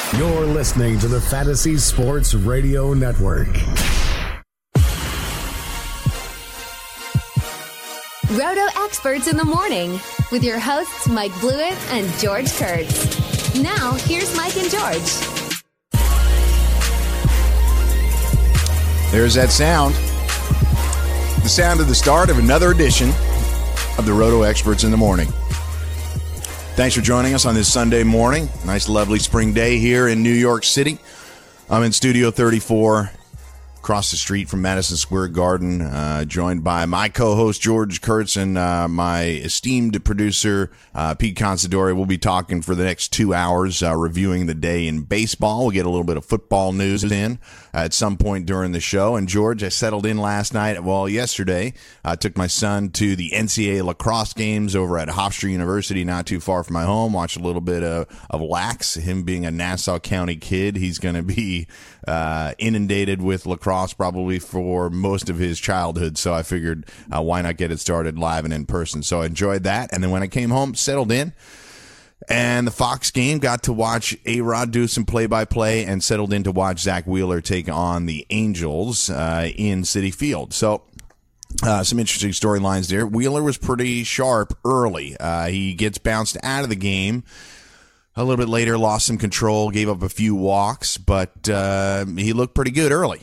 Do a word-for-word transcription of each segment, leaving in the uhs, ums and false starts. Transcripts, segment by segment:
You're listening to the Fantasy Sports Radio Network. Roto Experts in the Morning with your hosts Mike Blewett and George Kurtz. Now, here's Mike and George. There's that sound. The sound of the start of another edition of the Roto Experts in the Morning. Thanks for joining us on this Sunday morning. Nice, lovely spring day here in New York City. I'm in Studio thirty-four, across the street from Madison Square Garden, uh, joined by my co-host George Kurtz and uh, my esteemed producer uh, Pete Considori. We'll be talking for the next two hours, uh, reviewing the day in baseball. We'll get a little bit of football news in uh, at some point during the show. And George, I settled in last night. Well, yesterday, I took my son to the N C double A lacrosse games over at Hofstra University, not too far from my home. Watched a little bit of, of Lax. Him being a Nassau County kid, he's going to be uh, inundated with lacrosse probably for most of his childhood, so I figured uh, why not get it started live and in person. So I enjoyed that, and then when I came home, settled in, and the Fox game, got to watch A-Rod do some play-by-play, and settled in to watch Zach Wheeler take on the Angels uh, in Citi Field. So Uh, some interesting storylines there. Wheeler was pretty sharp early. Uh, he gets bounced out of the game. A little bit later, lost some control, gave up a few walks, but uh, he looked pretty good early.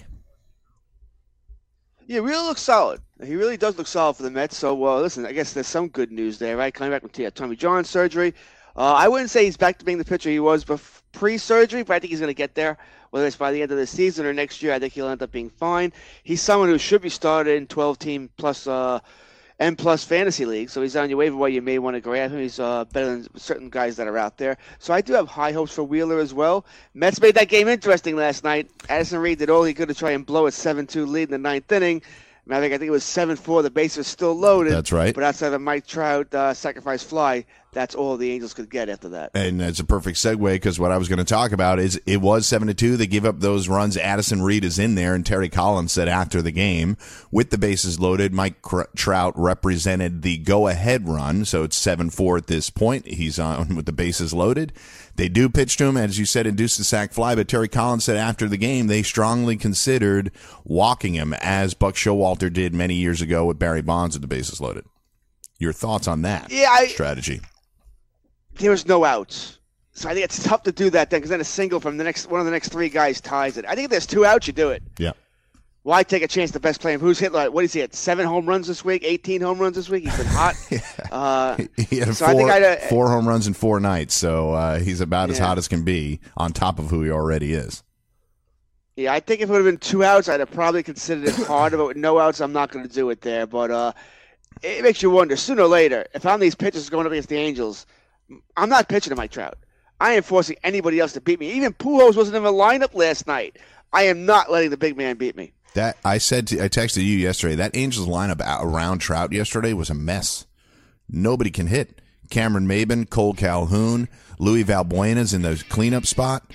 Yeah, really looks solid. He really does look solid for the Mets. So, uh, listen, I guess there's some good news there, right? Coming back from T- Tommy John surgery. Uh, I wouldn't say he's back to being the pitcher he was bef- pre-surgery, but I think he's going to get there. Whether it's by the end of the season or next year, I think he'll end up being fine. He's someone who should be started in twelve-team plus uh, M plus fantasy league, so he's on your waiver wire. You may want to grab him. He's uh, better than certain guys that are out there. So I do have high hopes for Wheeler as well. Mets made that game interesting last night. Addison Reed did all he could to try and blow a seven two lead in the ninth inning. I think I think it was seven four. The base was still loaded. That's right. But outside of Mike Trout uh, sacrifice fly, that's all the Angels could get after that. And it's a perfect segue because what I was going to talk about is it was seven to two. They give up those runs. Addison Reed is in there, and Terry Collins said after the game, with the bases loaded, Mike Trout represented the go-ahead run, so it's seven four at this point. He's on with the bases loaded. They do pitch to him, as you said, induced a sac fly, but Terry Collins said after the game they strongly considered walking him, as Buck Showalter did many years ago with Barry Bonds with the bases loaded. Your thoughts on that yeah, I, strategy? There was no outs. So I think it's tough to do that then, because then a single from the next one of the next three guys ties it. I think if there's two outs, you do it. Yeah. Why take a chance? The best player who's hit like what is he at? Seven home runs this week, eighteen home runs this week. He's been hot. yeah. uh, he had so four, I think I'd, uh, four home runs in four nights, so uh, he's about yeah. as hot as can be on top of who he already is. Yeah, I think if it would have been two outs, I'd have probably considered it harder. But with no outs, I'm not going to do it there. But uh, it makes you wonder. Sooner or later, if I'm these pitchers going up against the Angels, I'm not pitching to Mike Trout. I ain't forcing anybody else to beat me. Even Pujols wasn't in the lineup last night. I am not letting the big man beat me. That I said, to, I texted you yesterday. That Angels lineup around Trout yesterday was a mess. Nobody can hit. Cameron Maybin, Cole Calhoun, Louis Valbuena's in the cleanup spot.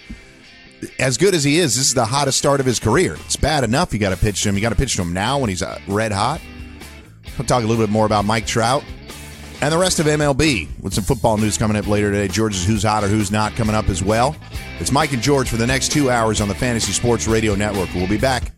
As good as he is, this is the hottest start of his career. It's bad enough you got to pitch to him. You got to pitch to him now when he's uh, red hot. We'll talk a little bit more about Mike Trout and the rest of M L B with some football news coming up later today. George's Who's Hot or Who's Not coming up as well. It's Mike and George for the next two hours on the Fantasy Sports Radio Network. We'll be back.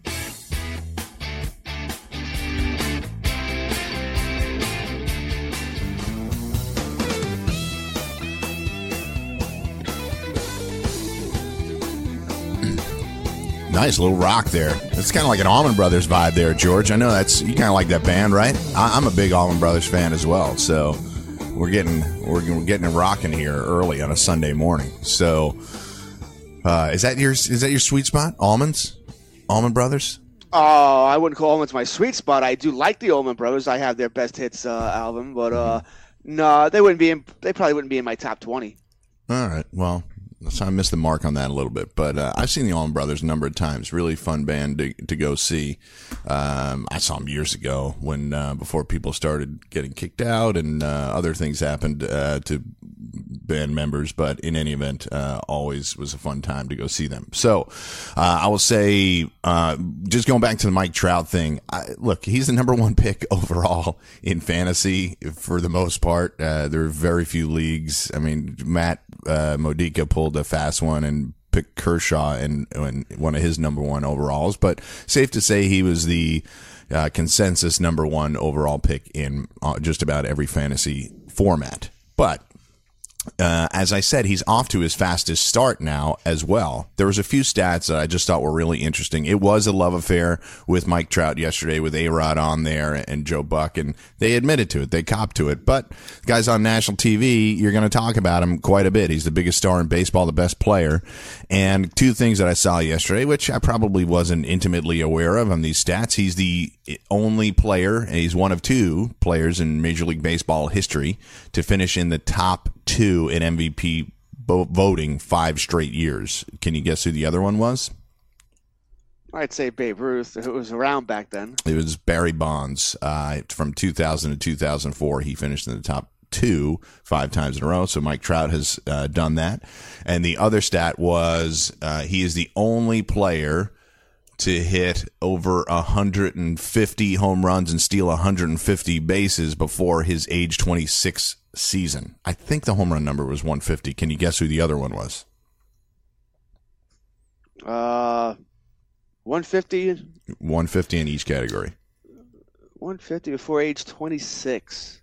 Nice little rock there. It's kind of like an Allman Brothers vibe there, George. I know that's you kind of like that band, right? I, I'm a big Allman Brothers fan as well. So we're getting we're, we're getting it rocking here early on a Sunday morning. So uh, is that your is that your sweet spot? Almonds, Allman Brothers. Oh, I wouldn't call Almonds my sweet spot. I do like the Allman Brothers. I have their best hits uh, album, but uh, no, they wouldn't be. In, they probably wouldn't be in my top twenty. All right. Well. So I missed the mark on that a little bit, but uh, I've seen the Allman Brothers a number of times. Really fun band to to go see. Um, I saw them years ago when uh, before people started getting kicked out and uh, other things happened uh, to band members. But in any event, uh, always was a fun time to go see them. So uh, I will say, uh, just going back to the Mike Trout thing. I, look, he's the number one pick overall in fantasy for the most part. Uh, there are very few leagues. I mean, Matt uh, Modica pulled a fast one and picked Kershaw in, in one of his number one overalls, but safe to say he was the uh, consensus number one overall pick in uh, just about every fantasy format. But Uh, as I said, he's off to his fastest start now as well. There was a few stats that I just thought were really interesting. It was a love affair with Mike Trout yesterday with A-Rod on there and Joe Buck, and they admitted to it. They copped to it. But guys on national T V, you're going to talk about him quite a bit. He's the biggest star in baseball, the best player. And two things that I saw yesterday, which I probably wasn't intimately aware of on these stats. He's the only player, and he's one of two players in Major League Baseball history to finish in the top two in M V P voting five straight years. Can you guess who the other one was? I'd say Babe Ruth. It was around back then. It was Barry Bonds. Uh, from two thousand to two thousand four, he finished in the top two five times in a row. So Mike Trout has uh, done that. And the other stat was uh, he is the only player to hit over one hundred fifty home runs and steal one hundred fifty bases before his age twenty-six season. I think the home run number was one fifty. Can you guess who the other one was? Uh, one fifty. one fifty in each category. one fifty before age twenty-six.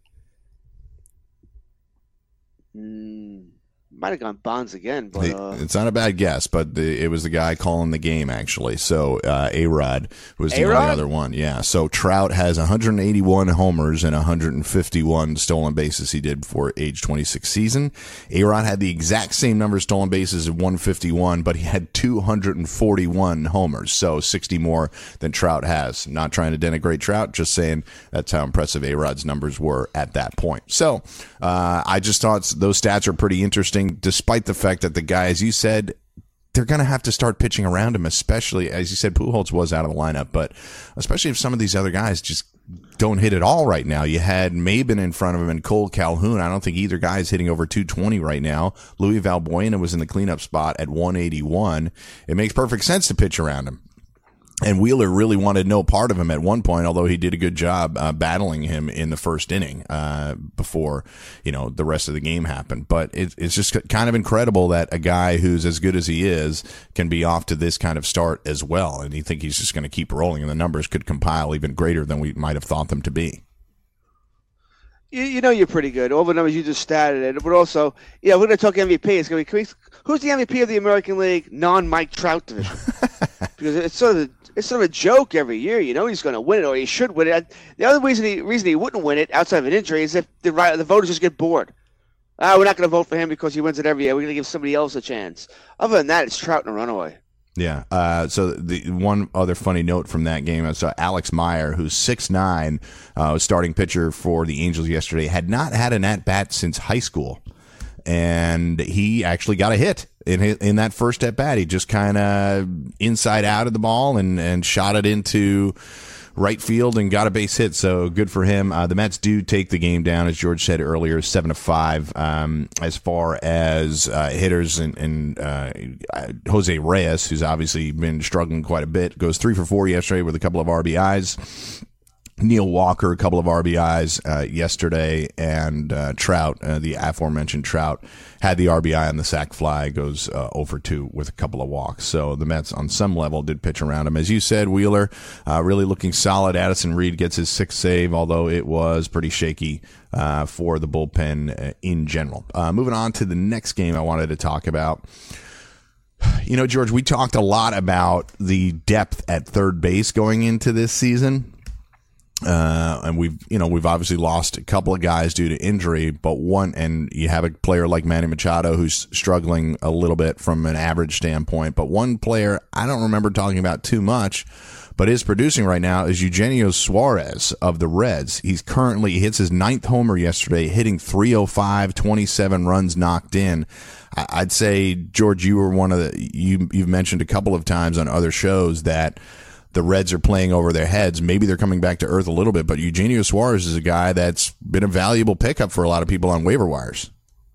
Hmm. Might have gone Bonds again, but uh... it's not a bad guess. But the, it was the guy calling the game actually. So uh, A-Rod was the A-Rod? only other one. Yeah. So Trout has one hundred eighty-one homers and one hundred fifty-one stolen bases. He did for age twenty-six season. A-Rod had the exact same number of stolen bases at one fifty-one, but he had two hundred forty-one homers, so sixty more than Trout has. Not trying to denigrate Trout, just saying that's how impressive A-Rod's numbers were at that point. So uh, I just thought those stats are pretty interesting. Despite the fact that the guy, as you said, they're going to have to start pitching around him, especially, as you said, Pujols was out of the lineup, but especially if some of these other guys just don't hit at all right now. You had Maben in front of him and Cole Calhoun. I don't think either guy is hitting over two twenty right now. Louis Valbuena was in the cleanup spot at one eighty-one. It makes perfect sense to pitch around him. And Wheeler really wanted no part of him at one point, although he did a good job uh, battling him in the first inning uh, before, you know, the rest of the game happened. But it, it's just kind of incredible that a guy who's as good as he is can be off to this kind of start as well. And you think he's just going to keep rolling, and the numbers could compile even greater than we might have thought them to be. You, you know you're pretty good. All the numbers you just stated, but also, yeah, we're going to talk M V P. It's going to be who's the M V P of the American League non-Mike Trout division? Because it's sort of it's sort of a joke every year. You know he's going to win it, or he should win it. The other reason he reason he wouldn't win it outside of an injury is if the the voters just get bored. Ah, we're not going to vote for him because he wins it every year. We're going to give somebody else a chance. Other than that, it's Trout and a runaway. Yeah. Uh, so the one other funny note from that game, I saw Alex Meyer, who's six nine, uh, was starting pitcher for the Angels yesterday, had not had an at-bat since high school. And he actually got a hit in his, in that first at-bat. He just kind of inside out of the ball and, and shot it into right field and got a base hit. So good for him. Uh, the Mets do take the game down, as George said earlier, seven to five. Um, as far as uh, hitters and, and uh, Jose Reyes, who's obviously been struggling quite a bit, goes three for four yesterday with a couple of R B Is. Neil Walker, a couple of R B Is uh, yesterday, and uh, Trout, uh, the aforementioned Trout, had the R B I on the sac fly, goes uh, oh for two with a couple of walks. So the Mets, on some level, did pitch around him. As you said, Wheeler uh, really looking solid. Addison Reed gets his sixth save, although it was pretty shaky uh, for the bullpen uh, in general. Uh, moving on to the next game I wanted to talk about. You know, George, we talked a lot about the depth at third base going into this season. Uh, and we've, you know, we've obviously lost a couple of guys due to injury, but one, and you have a player like Manny Machado who's struggling a little bit from an average standpoint, but one player I don't remember talking about too much, but is producing right now is Eugenio Suarez of the Reds. He's currently, he hits his ninth homer yesterday, hitting three oh five, twenty-seven runs knocked in. I'd say, George, you were one of the, you, you've mentioned a couple of times on other shows that the Reds are playing over their heads. Maybe they're coming back to earth a little bit, but Eugenio Suarez is a guy that's been a valuable pickup for a lot of people on waiver wires.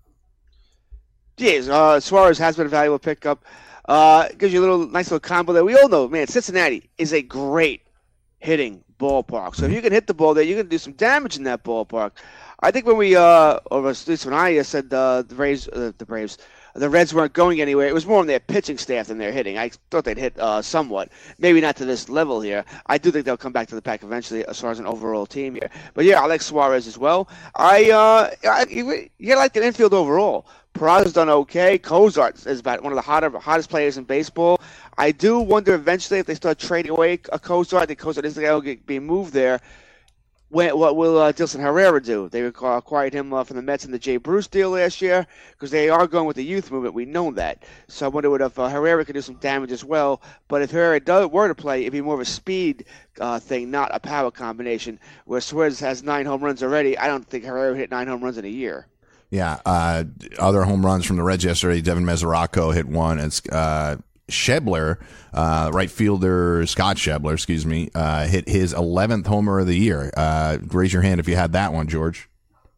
Yes, uh, Suarez has been a valuable pickup. Uh, gives you a little nice little combo there. We all know, man, Cincinnati is a great hitting ballpark. So if you can hit the ball there, you can do some damage in that ballpark. I think when we, uh, or at least when I said uh, the Braves, uh, the Braves, the Reds weren't going anywhere. It was more on their pitching staff than their hitting. I thought they'd hit uh, somewhat. Maybe not to this level here. I do think they'll come back to the pack eventually as far as an overall team here. But, yeah, I like Suarez as well. I, uh, I You, you like the infield overall. Peraza's done okay. Cozart is about one of the hotter, hottest players in baseball. I do wonder eventually if they start trading away a Cozart. I think Cozart is the guy who will be moved there. When, what will uh, Dilson Herrera do? They acquired him uh, from the Mets in the Jay Bruce deal last year because they are going with the youth movement. We know that. So I wonder what if uh, Herrera could do some damage as well. But if Herrera does, were to play, it'd be more of a speed uh, thing, not a power combination. Where Suarez has nine home runs already. I don't think Herrera would hit nine home runs in a year. Yeah. Uh, other home runs from the Reds yesterday. Devin Mesoraco hit one. It's uh, Schebler, uh, right fielder Scott Schebler, excuse me, uh, hit his eleventh homer of the year. Uh, raise your hand if you had that one, George.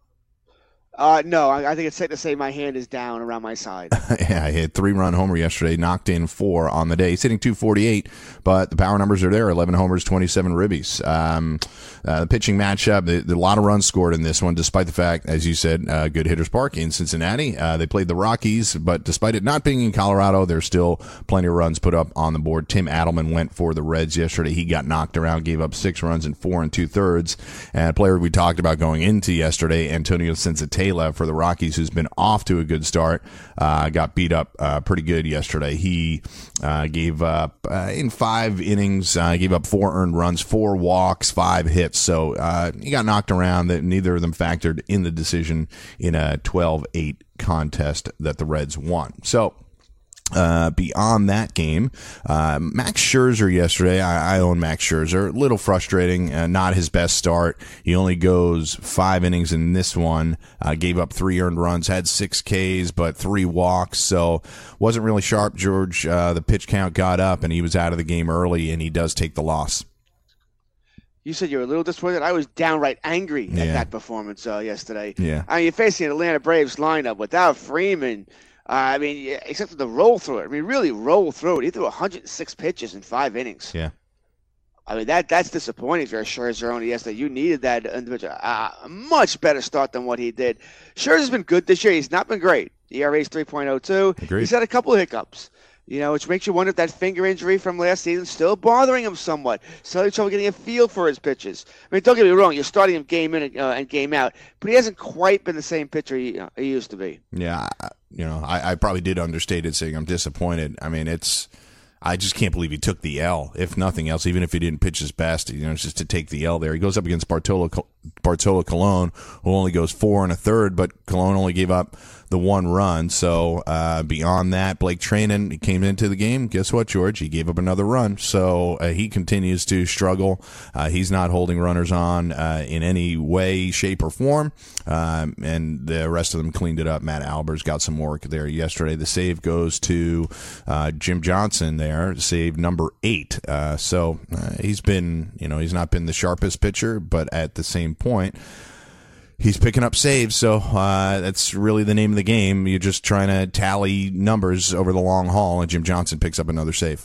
Uh, no, I, I think it's safe to say my hand is down around my side. Yeah, he hit three-run homer yesterday, knocked in four on the day. He's hitting two forty-eight, but the power numbers are there, eleven homers, twenty-seven ribbies. Um, uh, the pitching matchup, the, the, a lot of runs scored in this one, despite the fact, as you said, uh, good hitters park in Cincinnati. Uh, they played the Rockies, but despite it not being in Colorado, there's still plenty of runs put up on the board. Tim Adelman went for the Reds yesterday. He got knocked around, gave up six runs in four and two-thirds. And a player we talked about going into yesterday, Antonio Senzatela, for the Rockies, who's been off to a good start, uh, got beat up uh, pretty good yesterday. He uh, gave up uh, in five innings, uh, gave up four earned runs, four walks, five hits. So uh, he got knocked around. That neither of them factored in the decision in a twelve eight contest that the Reds won. So Uh, beyond that game, uh, Max Scherzer yesterday, I, I own Max Scherzer, a little frustrating, uh, not his best start. He only goes five innings in this one, uh, gave up three earned runs, had six Ks, but three walks, so wasn't really sharp, George. Uh, the pitch count got up, and he was out of the game early, and he does take the loss. You said you were a little disappointed. I was downright angry yeah. at that performance uh, yesterday. Yeah. I mean, you're facing an Atlanta Braves lineup without Freeman. Uh, I mean, except for the roll through it. I mean, really roll through it. He threw one hundred six pitches in five innings. Yeah. I mean, that that's disappointing if you're a Scherzer owner yesterday. You needed that individual. Uh, a much better start than what he did. Scherzer's been good this year. He's not been great. E R A is three point oh two. Agreed. He's had a couple of hiccups, you know, which makes you wonder if that finger injury from last season is still bothering him somewhat. Still having trouble getting a feel for his pitches. I mean, don't get me wrong. You're starting him game in and, uh, and game out, but he hasn't quite been the same pitcher he, uh, he used to be. Yeah. You know, I, I probably did understate it saying I'm disappointed. I mean, it's, I just can't believe he took the L, if nothing else, even if he didn't pitch his best, you know, just to take the L there. He goes up against Bartolo, Bartolo Colon, who only goes four and a third, but Colon only gave up the one run. So uh, beyond that, Blake Treinen, he came into the game. Guess what, George? He gave up another run. So uh, he continues to struggle. Uh, he's not holding runners on uh, in any way, shape, or form. Um, and the rest of them cleaned it up. Matt Albers got some work there yesterday. The save goes to uh, Jim Johnson there, save number eight. Uh, so uh, he's been, you know, he's not been the sharpest pitcher, but at the same point, he's picking up saves, so uh, that's really the name of the game. You're just trying to tally numbers over the long haul, and Jim Johnson picks up another save.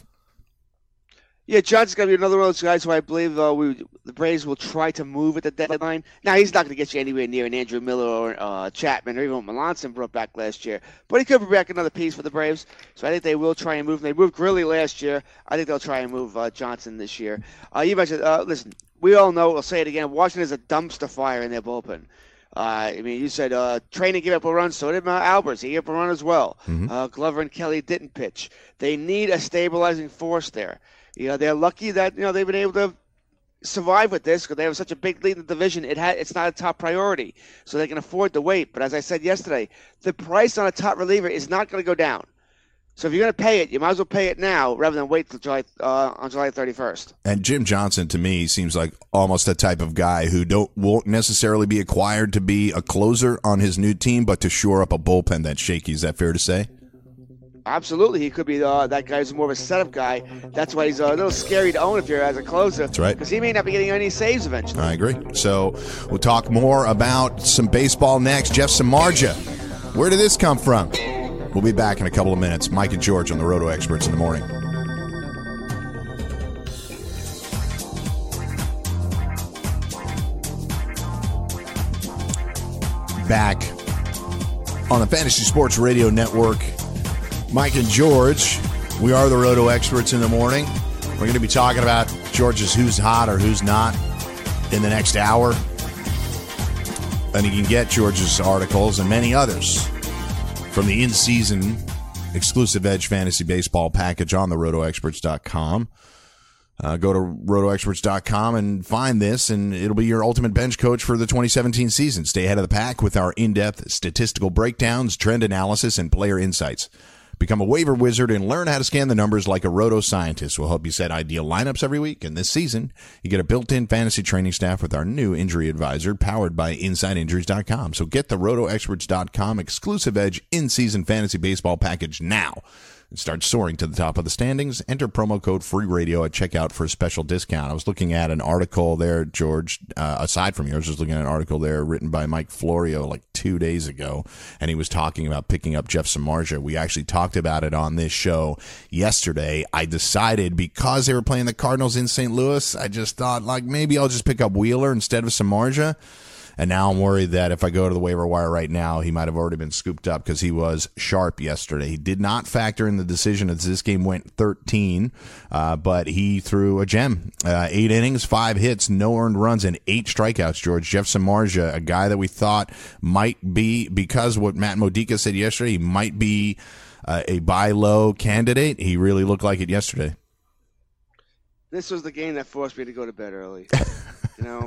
Yeah, Johnson's going to be another one of those guys who I believe uh, we, the Braves will try to move at the deadline. Now, he's not going to get you anywhere near an Andrew Miller or uh, Chapman or even what Melanson brought back last year. But he could bring back another piece for the Braves. So I think they will try and move him. They moved Grilly last year. I think they'll try and move uh, Johnson this year. Uh, you mentioned, uh, listen, we all know, I'll say it again, Washington is a dumpster fire in their bullpen. Uh, I mean, you said uh, Treinen gave up a run, so did uh, Albers. He gave up a run as well. Mm-hmm. Uh, Glover and Kelly didn't pitch. They need a stabilizing force there. You know, they're lucky that, you know, they've been able to survive with this because they have such a big lead in the division. It ha- It's not a top priority, so they can afford to wait. But as I said yesterday, the price on a top reliever is not going to go down. So if you're going to pay it, you might as well pay it now rather than wait till July, uh, on July thirty-first. And Jim Johnson, to me, seems like almost the type of guy who don't won't necessarily be acquired to be a closer on his new team, but to shore up a bullpen that's shaky. Is that fair to say? Absolutely. He could be uh, that guy who's more of a setup guy. That's why he's a little scary to own if you're as a closer. That's right. Because he may not be getting any saves eventually. I agree. So we'll talk more about some baseball next. Jeff Samardzija, where did this come from? We'll be back in a couple of minutes. Mike and George on the Roto Experts in the Morning. Back on the Fantasy Sports Radio Network. Mike and George, we are the Roto Experts in the morning. We're going to be talking about George's who's hot or who's not in the next hour. And you can get George's articles and many others from the in-season exclusive Edge Fantasy Baseball package on the roto experts dot com. Uh, go to roto experts dot com and find this, and it'll be your ultimate bench coach for the twenty seventeen season. Stay ahead of the pack with our in-depth statistical breakdowns, trend analysis, and player insights. Become a waiver wizard and learn how to scan the numbers like a roto scientist. We'll help you set ideal lineups every week. And this season, you get a built-in fantasy training staff with our new injury advisor powered by inside injuries dot com. So get the roto experts dot com exclusive Edge in-season fantasy baseball package now. And start soaring to the top of the standings. Enter promo code FREERADIO at checkout for a special discount. I was looking at an article there, George, uh, aside from yours, I was looking at an article there written by Mike Florio like two days ago, and he was talking about picking up Jeff Samardzija. We actually talked about it on this show yesterday. I decided because they were playing the Cardinals in Saint Louis, I just thought, like, maybe I'll just pick up Wheeler instead of Samardzija. And now I'm worried that if I go to the waiver wire right now, he might have already been scooped up because he was sharp yesterday. He did not factor in the decision as this game went thirteen, uh, but he threw a gem. Uh, eight innings, five hits, no earned runs, and eight strikeouts, George. Jeff Samardzija, a guy that we thought might be, because what Matt Modica said yesterday, he might be uh, a buy low candidate. He really looked like it yesterday. This was the game that forced me to go to bed early. You know?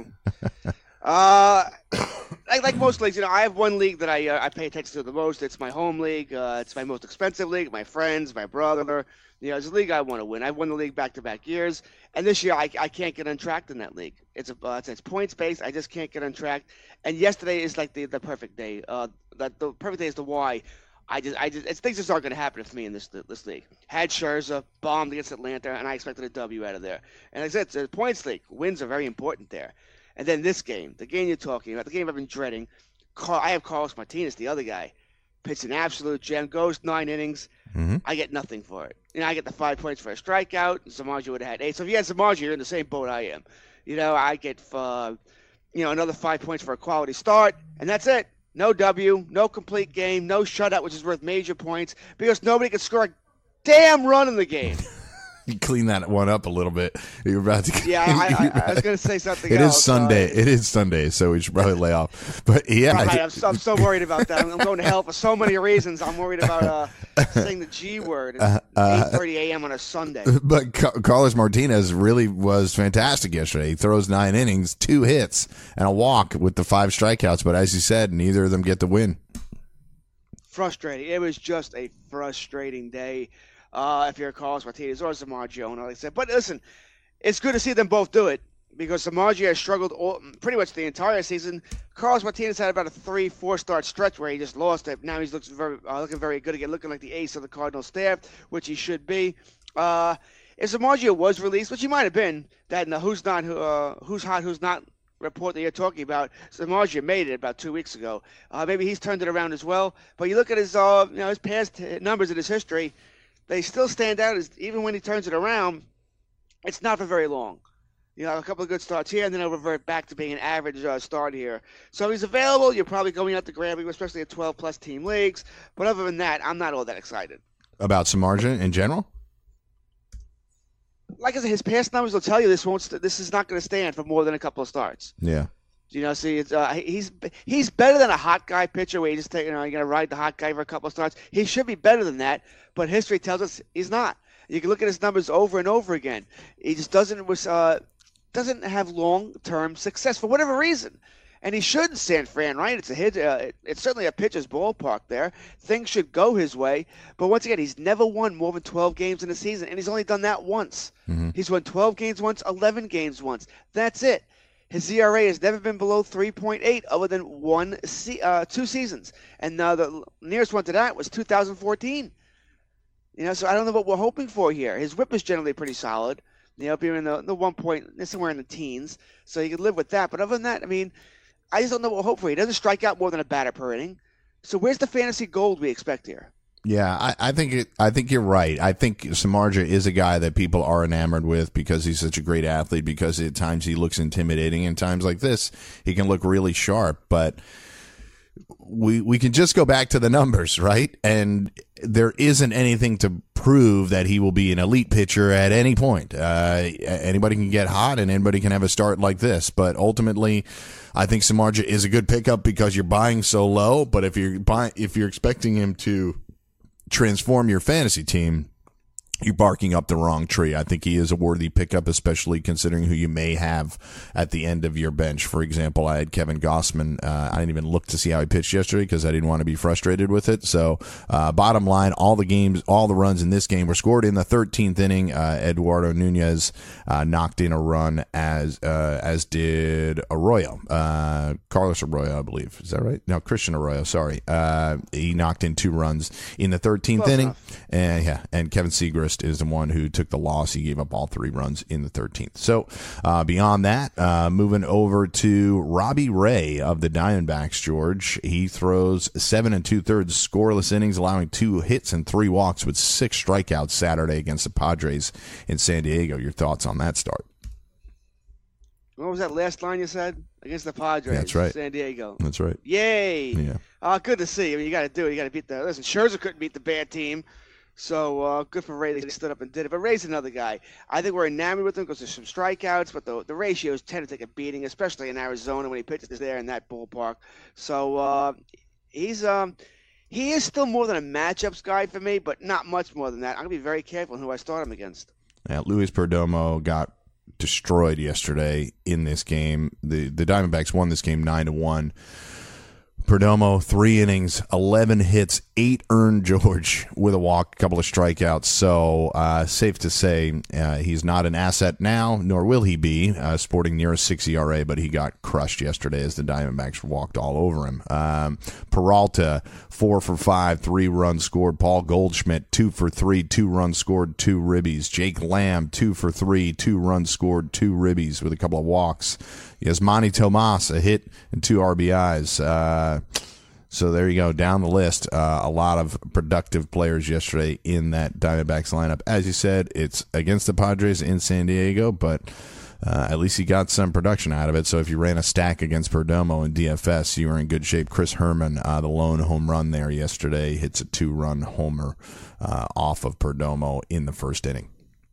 Uh, like, like most leagues, you know, I have one league that I uh, I pay attention to the most. It's my home league. Uh, it's my most expensive league. My friends, my brother. You know, it's a league I want to win. I've won the league back-to-back years, and this year I, I can't get on track in that league. It's a uh, it's, it's points-based. I just can't get on track. And yesterday is like the, the perfect day. Uh, that the perfect day is the why. I just I just it's, things just aren't going to happen for me in this this league. Had Scherzer bombed against Atlanta, and I expected a W out of there. And like I said, it's a points league. Wins are very important there. And then this game, the game you're talking about, the game I've been dreading. Carl, I have Carlos Martinez, the other guy, pitched an absolute gem, goes nine innings. Mm-hmm. I get nothing for it. You know, I get the five points for a strikeout. Samardzija would have had eight. So if you had Samardzija, you're in the same boat I am. You know, I get, uh, you know, another five points for a quality start, and that's it. No W, no complete game, no shutout, which is worth major points, because nobody can score a damn run in the game. You clean that one up a little bit. You're about to. Yeah, I, I, I was going to say something it else. Is Sunday. Uh, it is Sunday, so we should probably lay off. But yeah, right, I'm, so, I'm so worried about that. I'm going to hell for so many reasons. I'm worried about uh, saying the G word at uh, eight thirty a.m. on a Sunday. But Ca- Carlos Martinez really was fantastic yesterday. He throws nine innings, two hits, and a walk with the five strikeouts. But as you said, neither of them get the win. Frustrating. It was just a frustrating day. Uh, if you're Carlos Martinez or Samardzija, like I said. But listen, it's good to see them both do it because Samardzija has struggled all, pretty much the entire season. Carlos Martinez had about a three, four-start stretch where he just lost it. Now he's looking very, uh, looking very good again, looking like the ace of the Cardinals staff, which he should be. Uh, if Samardzija was released, which he might have been, that in the who's not, uh, who's hot, who's not report that you're talking about, Samardzija made it about two weeks ago. Uh, maybe he's turned it around as well. But you look at his, uh, you know, his past numbers in his history. They still stand out as even when he turns it around, it's not for very long. You know, a couple of good starts here, and then he'll revert back to being an average uh, start here. So if he's available, you're probably going out to grab him, especially at twelve-plus team leagues. But other than that, I'm not all that excited. About Samardzija in general? Like I said, his past numbers will tell you this won't. St- this is not going to stand for more than a couple of starts. Yeah. You know, see, it's, uh, he's he's better than a hot guy pitcher where you just take, you know, you're going to ride the hot guy for a couple of starts. He should be better than that, but history tells us he's not. You can look at his numbers over and over again. He just doesn't was uh, doesn't have long-term success for whatever reason. And he should in San Fran, right? It's a hit. Uh, it's certainly a pitcher's ballpark there. Things should go his way. But once again, he's never won more than twelve games in a season, and he's only done that once. Mm-hmm. He's won twelve games once, eleven games once. That's it. His E R A has never been below three point eight other than one se- uh, two seasons. And uh, the nearest one to that was two thousand fourteen. You know, so I don't know what we're hoping for here. His whip is generally pretty solid. You know, up here in the, the one point, somewhere in the teens. So you can live with that. But other than that, I mean, I just don't know what we'll hope for. He doesn't strike out more than a batter per inning. So where's the fantasy gold we expect here? Yeah, I, I think it, I think you're right. I think Samardzija is a guy that people are enamored with because he's such a great athlete, because at times he looks intimidating. In times like this, he can look really sharp. But we we can just go back to the numbers, right? And there isn't anything to prove that he will be an elite pitcher at any point. Uh, anybody can get hot and anybody can have a start like this. But ultimately, I think Samardzija is a good pickup because you're buying so low. But if you're buy, if you're expecting him to transform your fantasy team, you're barking up the wrong tree. I think he is a worthy pickup, especially considering who you may have at the end of your bench. For example, I had Kevin Gossman. Uh, I didn't even look to see how he pitched yesterday because I didn't want to be frustrated with it. So, uh, bottom line, all the games, all the runs in this game were scored in the thirteenth inning. Uh, Eduardo Nunez uh, knocked in a run, as uh, as did Arroyo, uh, Carlos Arroyo, I believe. Is that right? No, Christian Arroyo. Sorry, uh, he knocked in two runs in the thirteenth Close inning, enough. and yeah, and Kevin Seager is the one who took the loss. He gave up all three runs in the thirteenth. So uh, beyond that, uh, moving over to Robbie Ray of the Diamondbacks, George. He throws seven and two-thirds scoreless innings, allowing two hits and three walks with six strikeouts Saturday against the Padres in San Diego. Your thoughts on that start? What was that last line you said? Against the Padres. Yeah, that's right. San Diego. That's right. Yay. Yeah. Uh, good to see. I mean, you got to do it. You got to beat the – listen, Scherzer couldn't beat the bad team. So uh, good for Ray that he stood up and did it. But Ray's another guy. I think we're enamored with him because there's some strikeouts, but the the ratios tend to take a beating, especially in Arizona when he pitches there in that ballpark. So uh, he's um he is still more than a matchups guy for me, but not much more than that. I'm gonna be very careful in who I start him against. Yeah, Luis Perdomo got destroyed yesterday in this game. The the Diamondbacks won this game nine to one. Perdomo, three innings, eleven hits, eight earned, George, with a walk, a couple of strikeouts. So uh, safe to say uh, he's not an asset now, nor will he be, uh, sporting near a six E R A, but he got crushed yesterday as the Diamondbacks walked all over him. Um, Peralta, four for five, three runs scored. Paul Goldschmidt, two for three, two runs scored, two ribbies. Jake Lamb, two for three, two runs scored, two ribbies with a couple of walks. Yasmani Tomas, a hit and two R B Is. Uh, so there you go, down the list. Uh, a lot of productive players yesterday in that Diamondbacks lineup. As you said, it's against the Padres in San Diego, but uh, at least he got some production out of it. So if you ran a stack against Perdomo in D F S, you were in good shape. Chris Herman, uh, the lone home run there yesterday, hits a two-run homer uh, off of Perdomo in the first inning.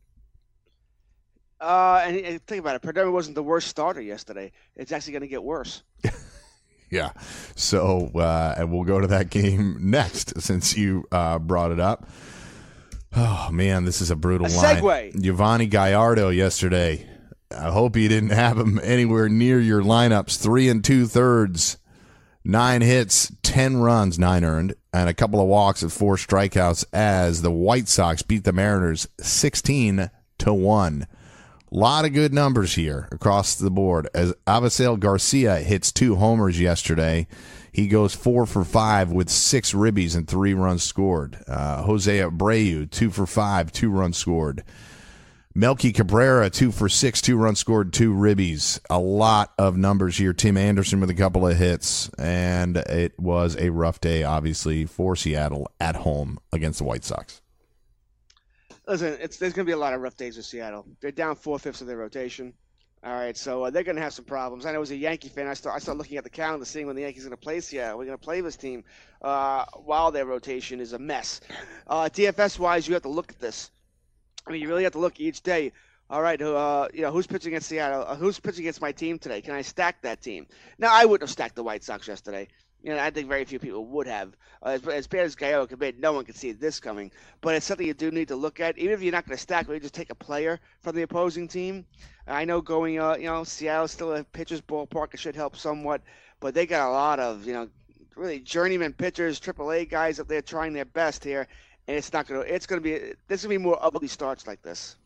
Uh, and, and think about it. Perdomo wasn't the worst starter yesterday. It's actually going to get worse. Yeah. So, uh, and we'll go to that game next since you uh, brought it up. Oh, man, this is a brutal a line. Segue. Yovani Gallardo yesterday. I hope you didn't have him anywhere near your lineups. Three and two-thirds, nine hits, ten runs, nine earned, and a couple of walks and four strikeouts as the White Sox beat the Mariners sixteen to one. A lot of good numbers here across the board. As Avisail Garcia hits two homers yesterday, he goes four for five with six ribbies and three runs scored. Uh, Jose Abreu, two for five, two runs scored. Melky Cabrera, two for six, two runs scored, two ribbies. A lot of numbers here. Tim Anderson with a couple of hits, and it was a rough day, obviously, for Seattle at home against the White Sox. Listen, it's, there's going to be a lot of rough days with Seattle. They're down four-fifths of their rotation. All right, so uh, they're going to have some problems. I know as a Yankee fan, I start, I start looking at the calendar, seeing when the Yankees are going to play Seattle. We're going to play this team uh, while their rotation is a mess. Uh, D F S-wise, you have to look at this. I mean, you really have to look each day. All right, uh, you know, who's pitching against Seattle? Uh, who's pitching against my team today? Can I stack that team? Now, I wouldn't have stacked the White Sox yesterday. You know, I think very few people would have. Uh, as, as bad as Gallardo could be, no one could see this coming. But it's something you do need to look at. Even if you're not going to stack, maybe just take a player from the opposing team. I know going, uh, you know, Seattle's still a pitcher's ballpark. It should help somewhat. But they got a lot of, you know, really journeyman pitchers, triple A guys up there trying their best here. And it's not going to – it's going to be – there's going to be more ugly starts like this.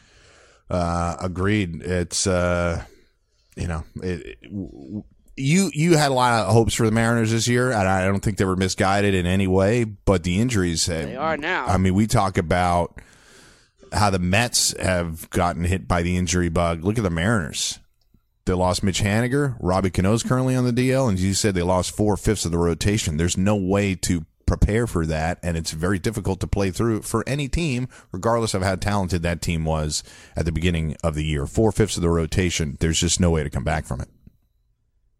Uh, agreed. It's, uh, you know, it, it, you you had a lot of hopes for the Mariners this year, and I don't think they were misguided in any way, but the injuries – They are now. I mean, we talk about how the Mets have gotten hit by the injury bug. Look at the Mariners. They lost Mitch Haniger. Robbie Cano's currently on the D L, and you said they lost four-fifths of the rotation. There's no way to prepare for that, and it's very difficult to play through for any team, regardless of how talented that team was at the beginning of the year. Four-fifths of the rotation, there's just no way to come back from it.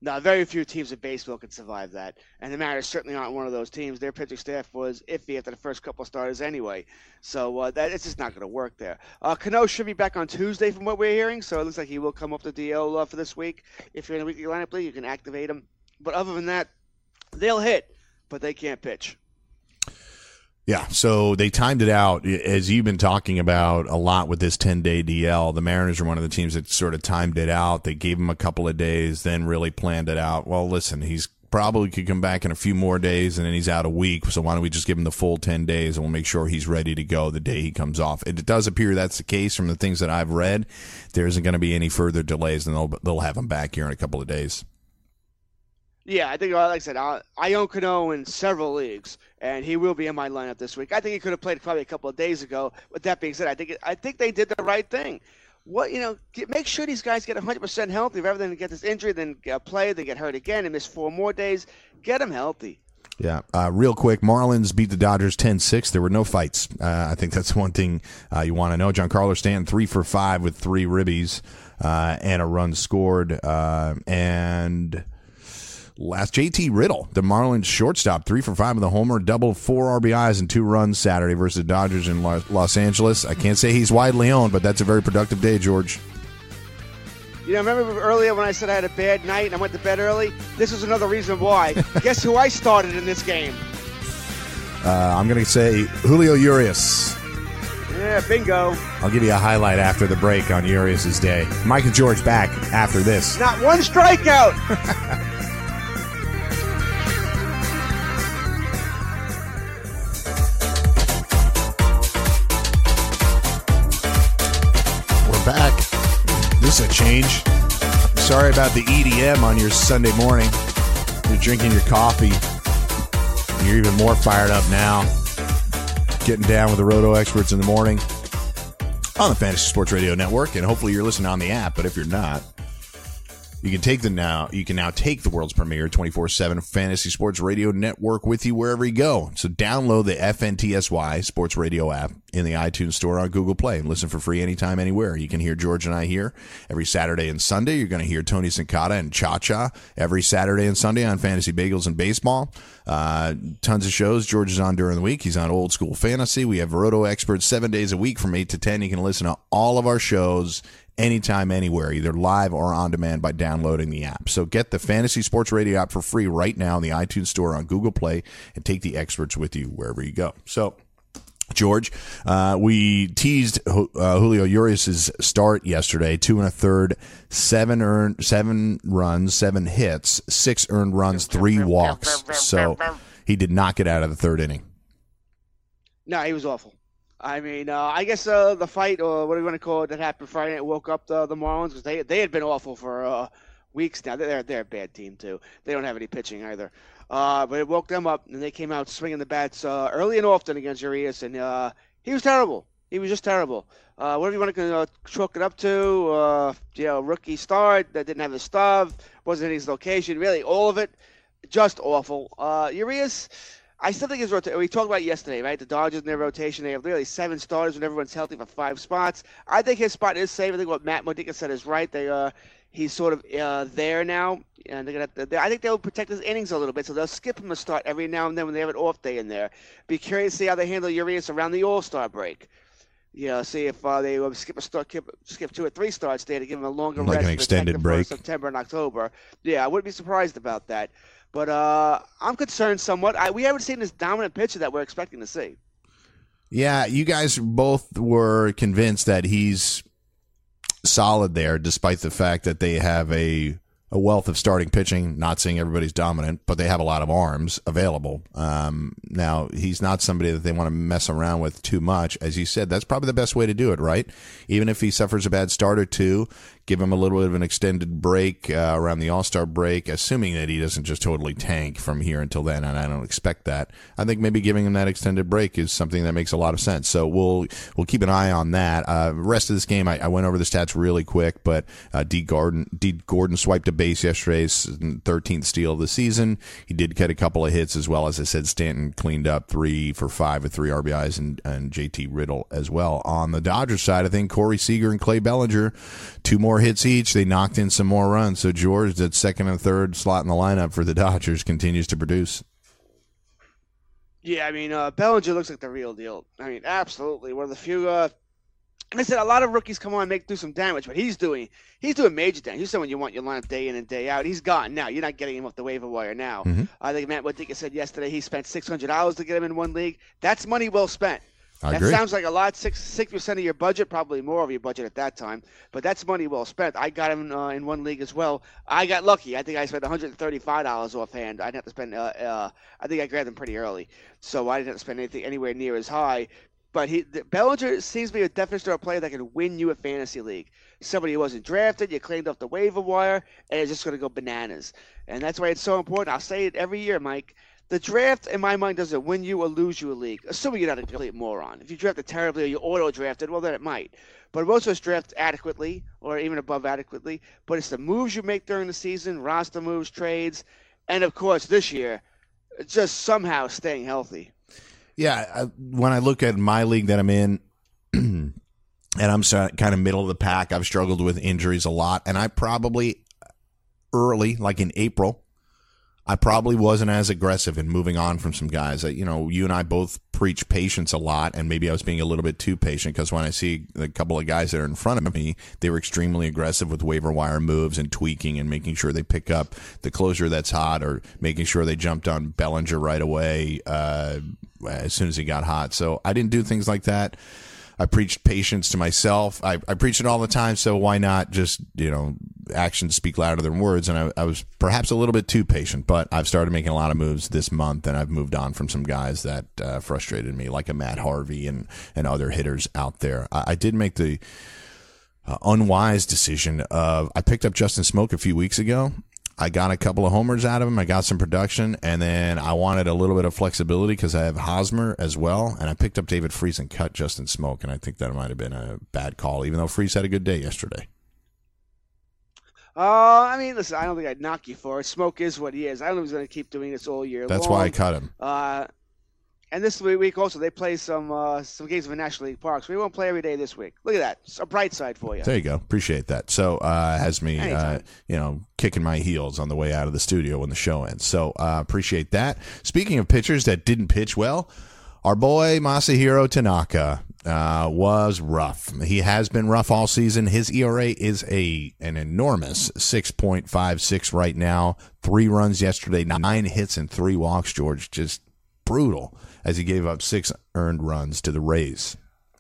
No, very few teams in baseball can survive that. And the Mariners certainly aren't one of those teams. Their pitching staff was iffy after the first couple of starters anyway. So uh, that it's just not going to work there. Uh, Cano should be back on Tuesday from what we're hearing, so it looks like he will come up to D L uh, for this week. If you're in a weekly lineup league, you can activate him. But other than that, they'll hit, but they can't pitch. Yeah, so they timed it out, as you've been talking about a lot with this ten-day D L. The Mariners are one of the teams that sort of timed it out. They gave him a couple of days, then really planned it out. Well, listen, he's probably could come back in a few more days, and then he's out a week, so why don't we just give him the full ten days, and we'll make sure he's ready to go the day he comes off. It does appear that's the case from the things that I've read. There isn't going to be any further delays, and they'll, they'll have him back here in a couple of days. Yeah, I think, like I said, I, I own Cano in several leagues, and he will be in my lineup this week. I think he could have played probably a couple of days ago. With that being said, I think it, I think they did the right thing. What you know, get, make sure these guys get one hundred percent healthy rather than get this injury, then uh, play, then get hurt again, and miss four more days. Get them healthy. Yeah, uh, real quick, Marlins beat the Dodgers ten six. There were no fights. Uh, I think that's one thing uh, you want to know. Giancarlo Stanton, three for five with three ribbies uh, and a run scored. Uh, and... Last J T Riddle, the Marlins shortstop, three for five with a homer, double, four R B Is and two runs Saturday versus the Dodgers in Los Angeles. I can't say he's widely owned, but that's a very productive day, George. You know, remember earlier when I said I had a bad night and I went to bed early? This is another reason why. Guess who I started in this game? Uh, I'm going to say Julio Urias. Yeah, bingo. I'll give you a highlight after the break on Urias' day. Mike and George back after this. Not one strikeout. Back. This is a change. Sorry about the E D M on your Sunday morning. You're drinking your coffee. You're even more fired up now. Getting down with the Roto Experts in the morning on the Fantasy Sports Radio Network, and hopefully you're listening on the app. But if you're not, you can take the now. You can now take the world's premier twenty-four seven Fantasy Sports Radio Network with you wherever you go. So download the F N T S Y Sports Radio app in the iTunes Store on Google Play and listen for free anytime, anywhere. You can hear George and I here every Saturday and Sunday. You're going to hear Tony Sincata and Cha Cha every Saturday and Sunday on Fantasy Bagels and Baseball. Uh, tons of shows. George is on during the week. He's on Old School Fantasy. We have Roto Experts seven days a week from eight to ten. You can listen to all of our shows anytime, anywhere, either live or on demand by downloading the app. So get the Fantasy Sports Radio app for free right now in the iTunes Store on Google Play and take the experts with you wherever you go. So, George, uh, we teased uh, Julio Urias' start yesterday, two and a third, seven earned, seven runs, seven hits, six earned runs, three walks. So he did not get out of the third inning. No, he was awful. I mean, uh, I guess uh, the fight, or what do you want to call it, that happened Friday night woke up the, the Marlins because they they had been awful for uh, weeks now. They're they're a bad team too. They don't have any pitching either. Uh, but it woke them up, and they came out swinging the bats uh, early and often against Urias, and uh, he was terrible. He was just terrible. Uh, whatever you want to uh, chalk it up to, uh, you know, rookie start that didn't have his stuff, wasn't in his location, really all of it, just awful. Uh, Urias. I still think his rotation, we talked about it yesterday, right? The Dodgers in their rotation, they have literally seven starters when everyone's healthy for five spots. I think his spot is safe. I think what Matt Modica said is right. They, uh, he's sort of uh, there now, and they're gonna have to, I think they'll protect his innings a little bit, so they'll skip him a start every now and then when they have an off day in there. Be curious to see how they handle Urias around the All-Star break. You know, see if uh, they uh, skip a start, skip, skip two or three starts there to give him a longer like rest. Like an extended break. For September and October. Yeah, I wouldn't be surprised about that. But uh, I'm concerned somewhat. I, we haven't seen this dominant pitcher that we're expecting to see. Yeah, you guys both were convinced that he's solid there, despite the fact that they have a a wealth of starting pitching. Not saying everybody's dominant, but they have a lot of arms available. Um, now, he's not somebody that they want to mess around with too much. As you said, that's probably the best way to do it, right? Even if he suffers a bad start or two, give him a little bit of an extended break uh, around the All-Star break, assuming that he doesn't just totally tank from here until then, and I don't expect that. I think maybe giving him that extended break is something that makes a lot of sense. So we'll we'll keep an eye on that. Uh, rest of this game, I, I went over the stats really quick, but uh, D. Gordon, D. Gordon swiped a base yesterday's thirteenth steal of the season. He did get a couple of hits as well. As I said, Stanton cleaned up three for five with three R B Is, and, and J T Riddle as well. On the Dodgers side, I think Corey Seager and Clay Bellinger, two more hits each. They knocked in some more runs. So George, that second and third slot in the lineup for the Dodgers, continues to produce. Yeah, I mean, uh, Bellinger looks like the real deal. I mean, absolutely. One of the few. Uh, I said a lot of rookies come on and make do some damage, but he's doing he's doing major damage. He's someone you want your lineup day in and day out. He's gone now. You're not getting him off the waiver wire now. Mm-hmm. I think Matt Wadika said yesterday he spent six hundred dollars to get him in one league. That's money well spent. I that agree. Sounds like a lot. Six six percent of your budget, probably more of your budget at that time. But that's money well spent. I got him uh, in one league as well. I got lucky. I think I spent one hundred thirty-five dollars offhand. I didn't have to spend. Uh, uh, I think I grabbed him pretty early, so I didn't have to spend anything anywhere near as high. But he, the, Bellinger seems to be a definition of a player that can win you a fantasy league. Somebody who wasn't drafted, you claimed off the waiver wire, and it's just going to go bananas. And that's why it's so important. I'll say it every year, Mike. The draft, in my mind, doesn't win you or lose you a league, assuming you're not a complete moron. If you drafted terribly or you auto-drafted, well, then it might. But most of us draft adequately or even above adequately. But it's the moves you make during the season, roster moves, trades, and, of course, this year, just somehow staying healthy. Yeah, I, when I look at my league that I'm in, and I'm kind of middle of the pack, I've struggled with injuries a lot, and I probably early, like in April, I probably wasn't as aggressive in moving on from some guys. You know, you and I both preach patience a lot, and maybe I was being a little bit too patient because when I see a couple of guys that are in front of me, they were extremely aggressive with waiver wire moves and tweaking and making sure they pick up the closer that's hot or making sure they jumped on Bellinger right away uh, as soon as he got hot. So I didn't do things like that. I preached patience to myself. I, I preach it all the time, so why not just, you know, actions speak louder than words? And I, I was perhaps a little bit too patient, but I've started making a lot of moves this month, and I've moved on from some guys that uh, frustrated me, like a Matt Harvey and, and other hitters out there. I, I did make the uh, unwise decision of I picked up Justin Smoke a few weeks ago. I got a couple of homers out of him. I got some production, and then I wanted a little bit of flexibility because I have Hosmer as well, and I picked up David Freese and cut Justin Smoke, and I think that might have been a bad call, even though Freese had a good day yesterday. Uh, I mean, listen, I don't think I'd knock you for it. Smoke is what he is. I don't know if he's going to keep doing this all year That's long. why I cut him. Uh, and this week also, they play some uh, some games in the National League Park, so we won't play every day this week. Look at that. It's a bright side for you. There you go. Appreciate that. So uh, has me, uh, you know, kicking my heels on the way out of the studio when the show ends. So uh, appreciate that. Speaking of pitchers that didn't pitch well, our boy Masahiro Tanaka uh, was rough. He has been rough all season. His E R A is a an enormous six point five six right now. Three runs yesterday, nine hits and three walks, George. Just brutal as he gave up six earned runs to the Rays.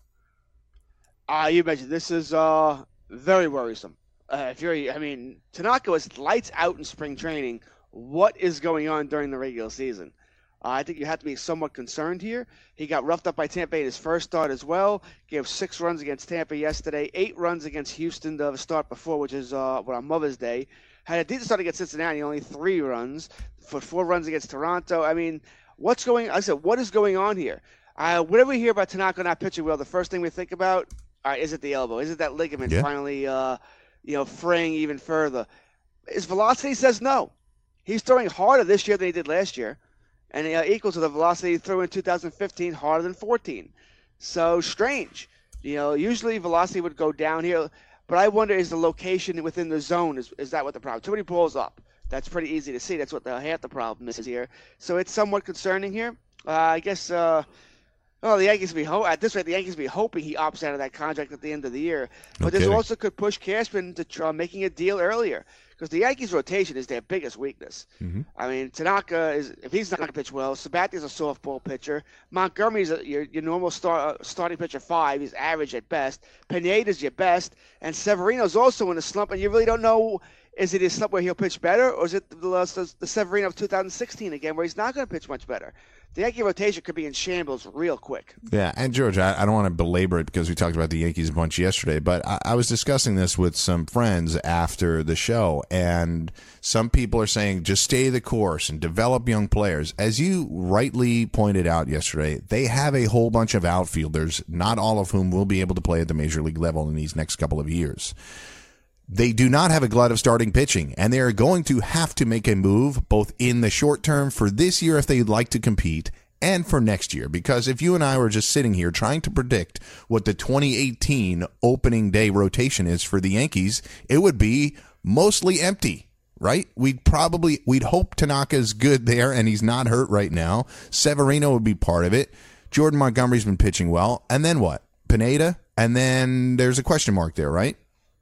Uh, you mentioned this is uh, very worrisome. Uh, if you're, I mean, Tanaka was lights out in spring training. What is going on during the regular season? Uh, I think you have to be somewhat concerned here. He got roughed up by Tampa in his first start as well. Gave six runs against Tampa yesterday, eight runs against Houston the start before, which is uh, on Mother's Day. Had a decent start against Cincinnati, only three runs. For four runs against Toronto. I mean, what's going on? I said, what is going on here? Uh, whenever we hear about Tanaka not pitching well, the first thing we think about, all right, is it the elbow? Is it that ligament yeah. finally, uh, you know, fraying even further? His velocity says no. He's throwing harder this year than he did last year, and uh, equal to the velocity he threw in two thousand fifteen, harder than fourteen. So strange. You know, usually velocity would go down here, but I wonder is the location within the zone, is, is that what the problem? Too many balls up. That's pretty easy to see. That's what the half the problem is here. So it's somewhat concerning here. Uh, I guess. Uh, well, the Yankees be ho- at this rate. The Yankees be hoping he opts out of that contract at the end of the year. But no this also could push Cashman to try making a deal earlier because the Yankees' rotation is their biggest weakness. Mm-hmm. I mean, Tanaka is if he's not going to pitch well. Sabatia's a softball pitcher. Montgomery's a, your your normal star, uh, starting pitcher five. He's average at best. Pineda's your best, and Severino's also in a slump, and you really don't know. Is it his slump where he'll pitch better, or is it the, the, the Severino of two thousand sixteen again where he's not going to pitch much better? The Yankee rotation could be in shambles real quick. Yeah, and George, I, I don't want to belabor it because we talked about the Yankees a bunch yesterday, but I, I was discussing this with some friends after the show, and some people are saying just stay the course and develop young players. As you rightly pointed out yesterday, they have a whole bunch of outfielders, not all of whom will be able to play at the major league level in these next couple of years. They do not have a glut of starting pitching, and they are going to have to make a move both in the short term for this year if they'd like to compete and for next year. Because if you and I were just sitting here trying to predict what the twenty eighteen opening day rotation is for the Yankees, it would be mostly empty, right? We'd probably, we'd hope Tanaka's good there and he's not hurt right now. Severino would be part of it. Jordan Montgomery's been pitching well. And then what? Pineda? And then there's a question mark there, right?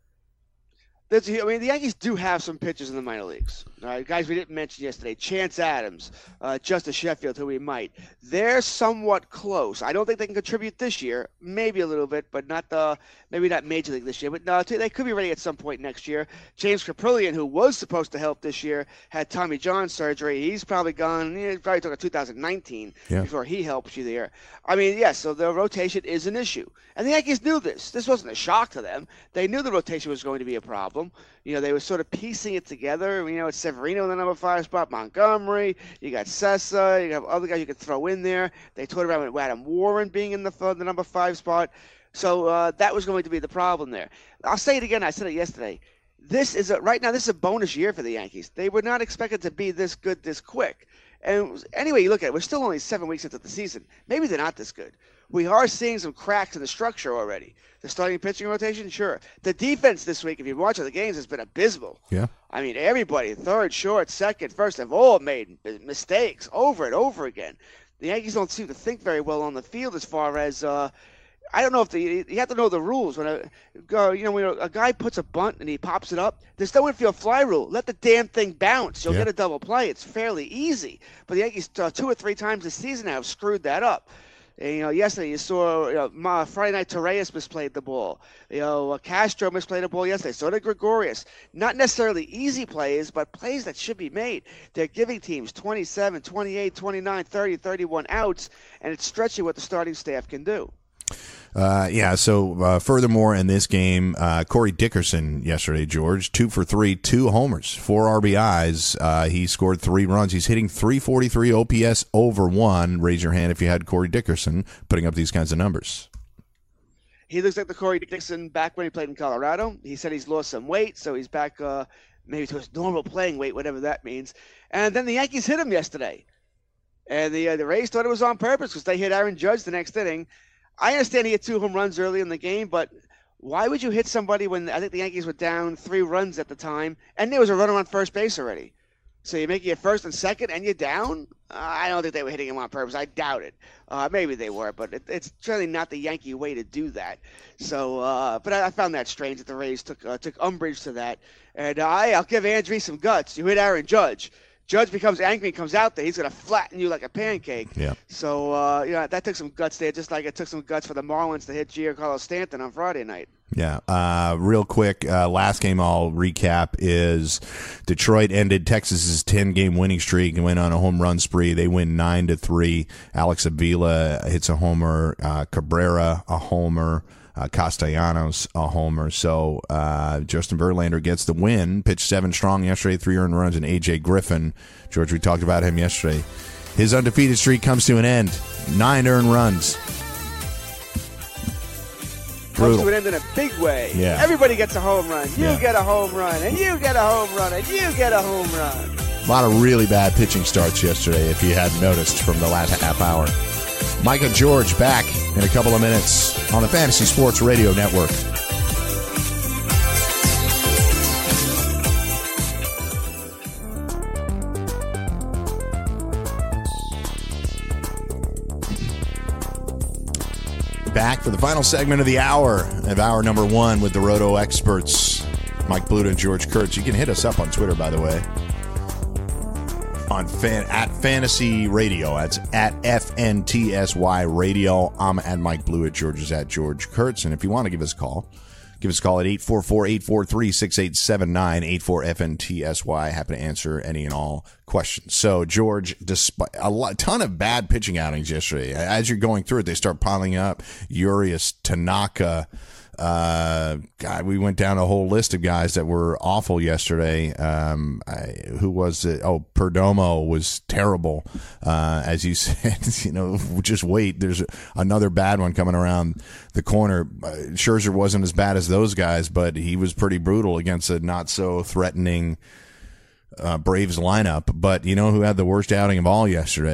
That's, I mean, the Yankees do have some pitchers in the minor leagues. All right, guys we didn't mention yesterday. Chance Adams, uh, Justice Sheffield, who we might. They're somewhat close. I don't think they can contribute this year. Maybe a little bit, but not the maybe not major league this year. But no, they could be ready at some point next year. James Caprillion, who was supposed to help this year, had Tommy John surgery. He's probably gone. He probably took a two thousand nineteen yeah. before he helps you there. I mean, yes, so the rotation is an issue. And the Yankees knew this. This wasn't a shock to them. They knew the rotation was going to be a problem. You know, they were sort of piecing it together. You know, it's Severino in the number five spot, Montgomery, you got Sessa, you have other guys you could throw in there. They toyed around with Adam Warren being in the, the number five spot. So uh, that was going to be the problem there. I'll say it again. I said it yesterday. This is a, right now, this is a bonus year for the Yankees. They were not expected to be this good this quick. And anyway, you look at it, we're still only seven weeks into the season. Maybe they're not this good. We are seeing some cracks in the structure already. The starting pitching rotation, sure. The defense this week, if you watch the games, has been abysmal. Yeah. I mean, everybody, third, short, second, first, have all made mistakes over and over again. The Yankees don't seem to think very well on the field as far as uh, I don't know if the you have to know the rules. When a uh, you know when a guy puts a bunt and he pops it up, there's no infield fly rule. Let the damn thing bounce. You'll yeah. get a double play. It's fairly easy. But the Yankees uh, two or three times this season now have screwed that up. And, you know, yesterday you saw you know, Friday night Torreyes misplayed the ball. You know, Castro misplayed the ball yesterday. So did Gregorius. Not necessarily easy plays, but plays that should be made. They're giving teams twenty-seven, twenty-eight, twenty-nine, thirty, thirty-one outs, and it's stretching what the starting staff can do. Uh, yeah, so uh, furthermore in this game, uh, Corey Dickerson yesterday, George, two for three, two homers, four R B Is. Uh, he scored three runs. He's hitting three forty-three O P S over one. Raise your hand if you had Corey Dickerson putting up these kinds of numbers. He looks like the Corey Dickerson back when he played in Colorado. He said he's lost some weight, so he's back uh, maybe to his normal playing weight, whatever that means. And then the Yankees hit him yesterday. And the, uh, the Rays thought it was on purpose because they hit Aaron Judge the next inning. I understand he had two home runs early in the game, but why would you hit somebody when I think the Yankees were down three runs at the time, and there was a runner on first base already? So you're making it first and second, and you're down? Uh, I don't think they were hitting him on purpose. I doubt it. Uh, maybe they were, but it, it's certainly not the Yankee way to do that. So, uh, but I, I found that strange that the Rays took uh, took umbrage to that. And uh, I, I'll give Andrews some guts. You hit Aaron Judge. Judge becomes angry and comes out there, he's going to flatten you like a pancake. Yeah. So, uh, you know, that took some guts there, just like it took some guts for the Marlins to hit Giancarlo Stanton on Friday night. Yeah. Uh, real quick, uh, last game I'll recap is Detroit ended Texas's ten-game winning streak and went on a home run spree. They win nine to three. Alex Avila hits a homer. Uh, Cabrera, a homer. Uh, Castellanos, a homer. So uh, Justin Verlander gets the win. Pitched seven strong yesterday, three earned runs, and A J Griffin. George, we talked about him yesterday. His undefeated streak comes to an end. Nine earned runs. Brutal. Comes to an end in a big way. Yeah. Everybody gets a home run. You yeah. get a home run, and you get a home run, and you get a home run. A lot of really bad pitching starts yesterday, if you hadn't noticed from the last half hour. Mike and George back in a couple of minutes on the Fantasy Sports Radio Network. Back for the final segment of the hour, of hour number one with the Roto experts, Mike Bluta and George Kurtz. You can hit us up on Twitter, by the way. On fan, at Fantasy Radio. That's at F N T S Y Radio. I'm at Mike Blewett. George is at George Kurtz. And if you want to give us a call, give us a call at eight four four, eight four three, six eight seven nine, eight four F N T S Y. Happy to answer any and all questions. So, George, despite a lot, ton of bad pitching outings yesterday, as you're going through it, they start piling up. Urias, Tanaka. Uh, God, we went down a whole list of guys that were awful yesterday. Um, I, who was it? Oh, Perdomo was terrible. Uh, as you said, you know, just wait. There's another bad one coming around the corner. Uh, Scherzer wasn't as bad as those guys, but he was pretty brutal against a not so threatening uh, Braves lineup. But you know who had the worst outing of all yesterday?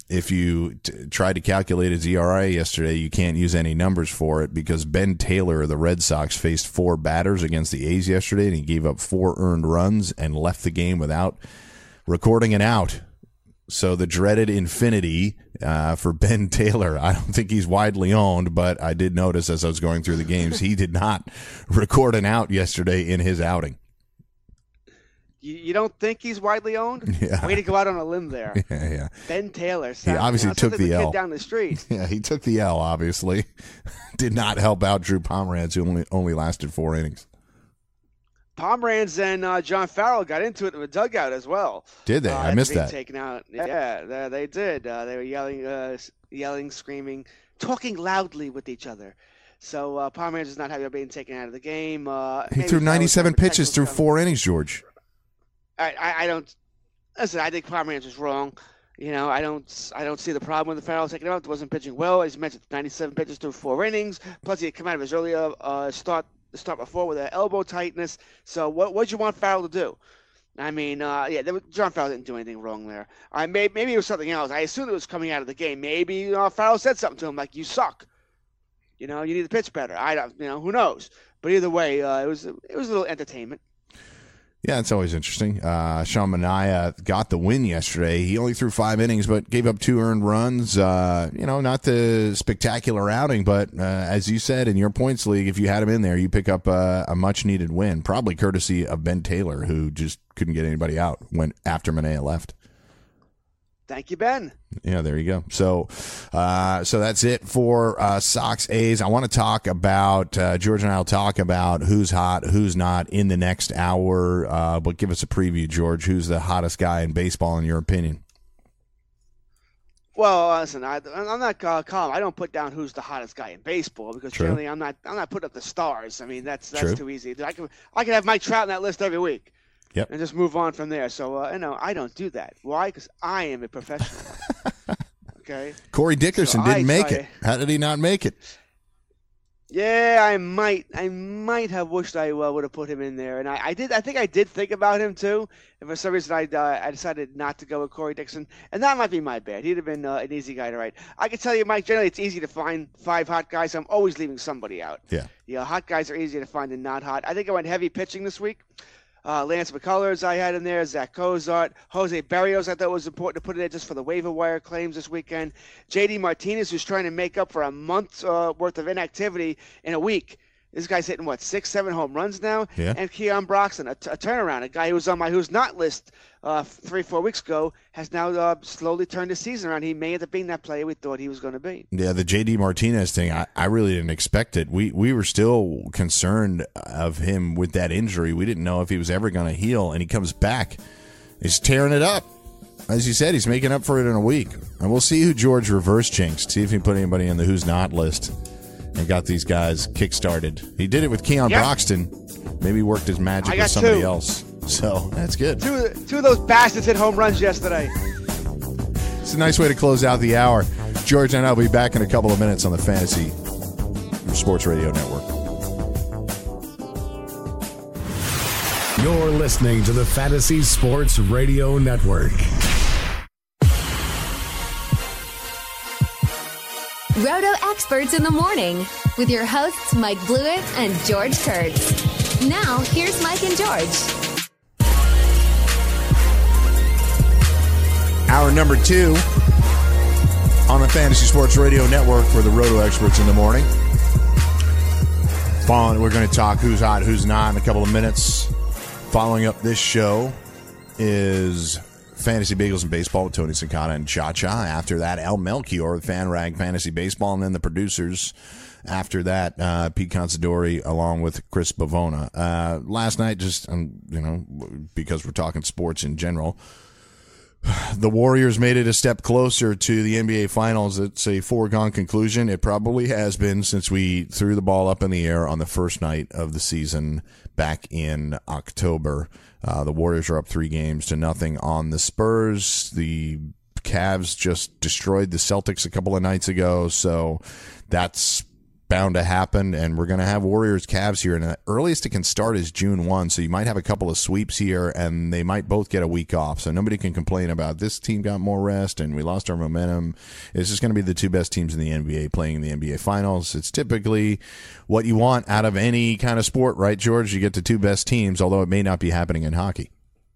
if you t- tried to calculate his E R A yesterday, you can't use any numbers for it because Ben Taylor of the Red Sox faced four batters against the A's yesterday, and he gave up four earned runs and left the game without recording an out. So the dreaded infinity uh, for Ben Taylor. I don't think he's widely owned, but I did notice as I was going through the games, he did not record an out yesterday in his outing. You, you don't think he's widely owned? Yeah. Way to go out on a limb there. Yeah, yeah. Ben Taylor. He Sounds, obviously you know, took sounds the like L. Kid down the street. Yeah, he took the L, obviously. Did not help out Drew Pomeranz, who only, only lasted four innings. Pomeranz and uh, John Farrell got into it in the dugout as well. Did they? Uh, I missed that. Taken out. Yeah, they, they did. Uh, they were yelling, uh, yelling, screaming, talking loudly with each other. So uh, Pomeranz is not happy about being taken out of the game. Uh, he threw ninety-seven pitches through coming. four innings, George. I, I, I don't listen. I think Pomeranz was wrong. You know, I don't I don't see the problem with the Farrell taking out. It wasn't pitching well. As you mentioned, ninety-seven pitches through four innings. Plus, he had come out of his earlier uh, start the start before with an elbow tightness. So what what you want Farrell to do? I mean, uh, yeah, there was, John Farrell didn't do anything wrong there. I may, maybe it was something else. I assumed it was coming out of the game. Maybe uh, Farrell said something to him like, "You suck. You know, you need to pitch better." I don't, you know, who knows? But either way, uh, it was it was a little entertainment. Yeah, it's always interesting. Uh, Sean Manaea got the win yesterday. He only threw five innings, but gave up two earned runs. Uh, you know, not the spectacular outing, but uh, as you said in your points league, if you had him in there, you pick up uh, a much-needed win, probably courtesy of Ben Taylor, who just couldn't get anybody out when after Manaea left. Thank you, Ben. Yeah, there you go. So, uh, so that's it for uh, Sox A's. I want to talk about uh, George and I will talk about who's hot, who's not in the next hour. Uh, but give us a preview, George. Who's the hottest guy in baseball, in your opinion? Well, listen, I, I'm not uh, calm. I don't put down who's the hottest guy in baseball because True. generally I'm not. I'm not putting up the stars. I mean, that's that's True. too easy. I can I can have Mike Trout in that list every week. Yep. And just move on from there. So, uh, you know, I don't do that. Why? Because I am a professional. Okay? Corey Dickerson so didn't I make try- it. How did he not make it? Yeah, I might. I might have wished I uh, would have put him in there. And I, I did. I think I did think about him, too. And for some reason, I, uh, I decided not to go with Corey Dickerson. And that might be my bad. He'd have been uh, an easy guy to write. I can tell you, Mike, generally it's easy to find five hot guys. I'm always leaving somebody out. Yeah. Yeah, hot guys are easier to find than not hot. I think I went heavy pitching this week. Uh, Lance McCullers I had in there, Zach Cozart, Jose Barrios I thought was important to put in there just for the waiver wire claims this weekend. J D Martinez, who's trying to make up for a month's uh, worth of inactivity in a week. This guy's hitting, what, six, seven home runs now? Yeah. And Keon Broxton, a, t- a turnaround, a guy who was on my who's not list uh, three, four weeks ago, has now uh, slowly turned his season around. He may end up being that player we thought he was going to be. Yeah, the J D Martinez thing, I, I really didn't expect it. We we were still concerned of him with that injury. We didn't know if he was ever going to heal, and he comes back. He's tearing it up. As you said, he's making up for it in a week. And we'll see who George reverse jinxed, see if he put anybody in the who's not list and got these guys kick-started. He did it with Keon Yep. Broxton. Maybe worked his magic I with got somebody two. else. So that's good. Two, two of those bastards hit home runs yesterday. It's a nice way to close out the hour. George and I will be back in a couple of minutes on the Fantasy Sports Radio Network. You're listening to the Fantasy Sports Radio Network. Roto Experts in the Morning with your hosts Mike Blewett and George Kurtz. Now, here's Mike and George. Hour number two on the Fantasy Sports Radio Network for the Roto Experts in the Morning. Following, we're going to talk who's hot, who's not in a couple of minutes. Following up this show is Fantasy Bagels and Baseball with Tony Sincata and Cha-Cha. After that, El Melchior with Fan Rag Fantasy Baseball. And then the producers after that, uh, Pete Considori along with Chris Bavona. Uh, last night, just, um, you know, because we're talking sports in general, the Warriors made it a step closer to the N B A Finals. It's a foregone conclusion. It probably has been since we threw the ball up in the air on the first night of the season back in October. Uh, the Warriors are up three games to nothing on the Spurs. The Cavs just destroyed the Celtics a couple of nights ago, so that's bound to happen, and we're going to have Warriors-Cavs here, and the earliest it can start is June first, so you might have a couple of sweeps here, and they might both get a week off, so nobody can complain about this team got more rest, and we lost our momentum. It's just going to be the two best teams in the N B A playing in the N B A Finals. It's typically what you want out of any kind of sport, right, George? You get the two best teams, although it may not be happening in hockey.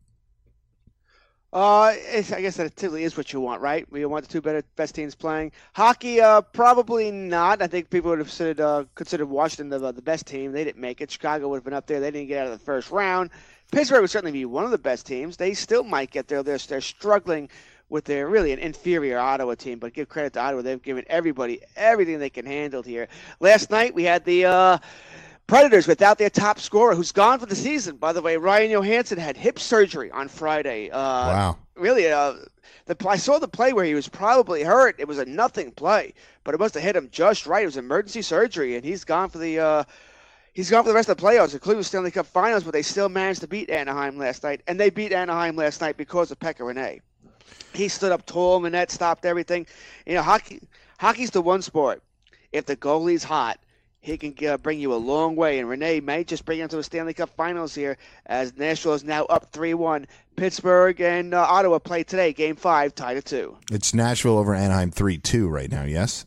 Uh, it's, I guess that typically is what you want, right? We want the two better, best teams playing. Hockey, uh, probably not. I think people would have considered, uh, considered Washington the, the best team. They didn't make it. Chicago would have been up there. They didn't get out of the first round. Pittsburgh would certainly be one of the best teams. They still might get there. They're, they're struggling with their really an inferior Ottawa team, but give credit to Ottawa. They've given everybody everything they can handle here. Last night we had the uh, Predators without their top scorer, who's gone for the season. By the way, Ryan Johansson had hip surgery on Friday. Uh, wow. Really, uh, the I saw the play where he was probably hurt. It was a nothing play, but it must have hit him just right. It was emergency surgery, and he's gone for the uh, he's gone for the rest of the playoffs, including the Stanley Cup Finals, but they still managed to beat Anaheim last night, and they beat Anaheim last night because of Pekka Rinne. He stood up tall in the net, stopped everything. You know, hockey hockey's the one sport. If the goalie's hot, he can uh, bring you a long way, and Rinne may just bring him to the Stanley Cup Finals here as Nashville is now up three one. Pittsburgh and uh, Ottawa play today, Game five, tied at two. It's Nashville over Anaheim three two right now, yes?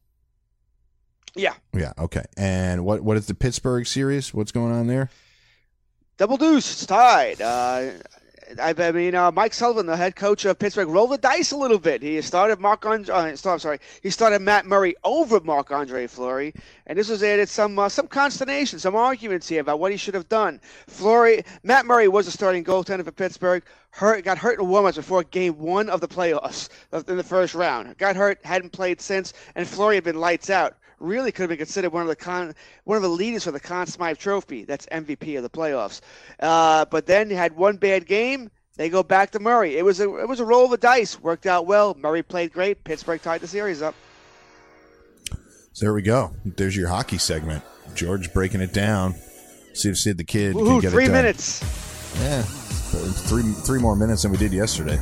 Yeah. Yeah, okay. And what what is the Pittsburgh series? What's going on there? Double deuce, it's tied. Uh, I, I mean, uh, Mike Sullivan, the head coach of Pittsburgh, rolled the dice a little bit. He started Mark Andre, uh, I'm sorry, he started Matt Murray over Marc-Andre Fleury, and this was added some uh, some consternation, some arguments here about what he should have done. Fleury, Matt Murray was a starting goaltender for Pittsburgh. Hurt, got hurt in warm-ups before Game One of the playoffs in the first round. Got hurt, hadn't played since, and Fleury had been lights out. Really could have been considered one of the con, one of the leaders for the Conn Smythe Trophy. That's M V P of the playoffs. Uh, but then he had one bad game. They go back to Murray. It was a it was a roll of the dice. Worked out well. Murray played great. Pittsburgh tied the series up. So there we go. There's your hockey segment. George breaking it down. See if Sid the Kid Woo-hoo, can get three it done. minutes. Yeah, three three more minutes than we did yesterday.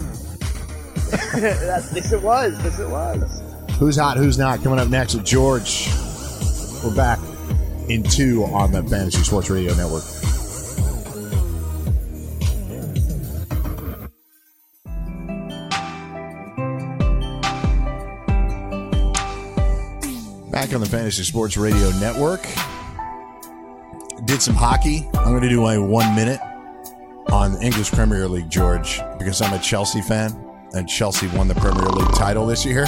This it was. This it was. Who's hot, who's not? Coming up next with George. We're back in two on the Fantasy Sports Radio Network. Back on the Fantasy Sports Radio Network. Did some hockey. I'm going to do my one minute on English Premier League, George, because I'm a Chelsea fan, and Chelsea won the Premier League title this year.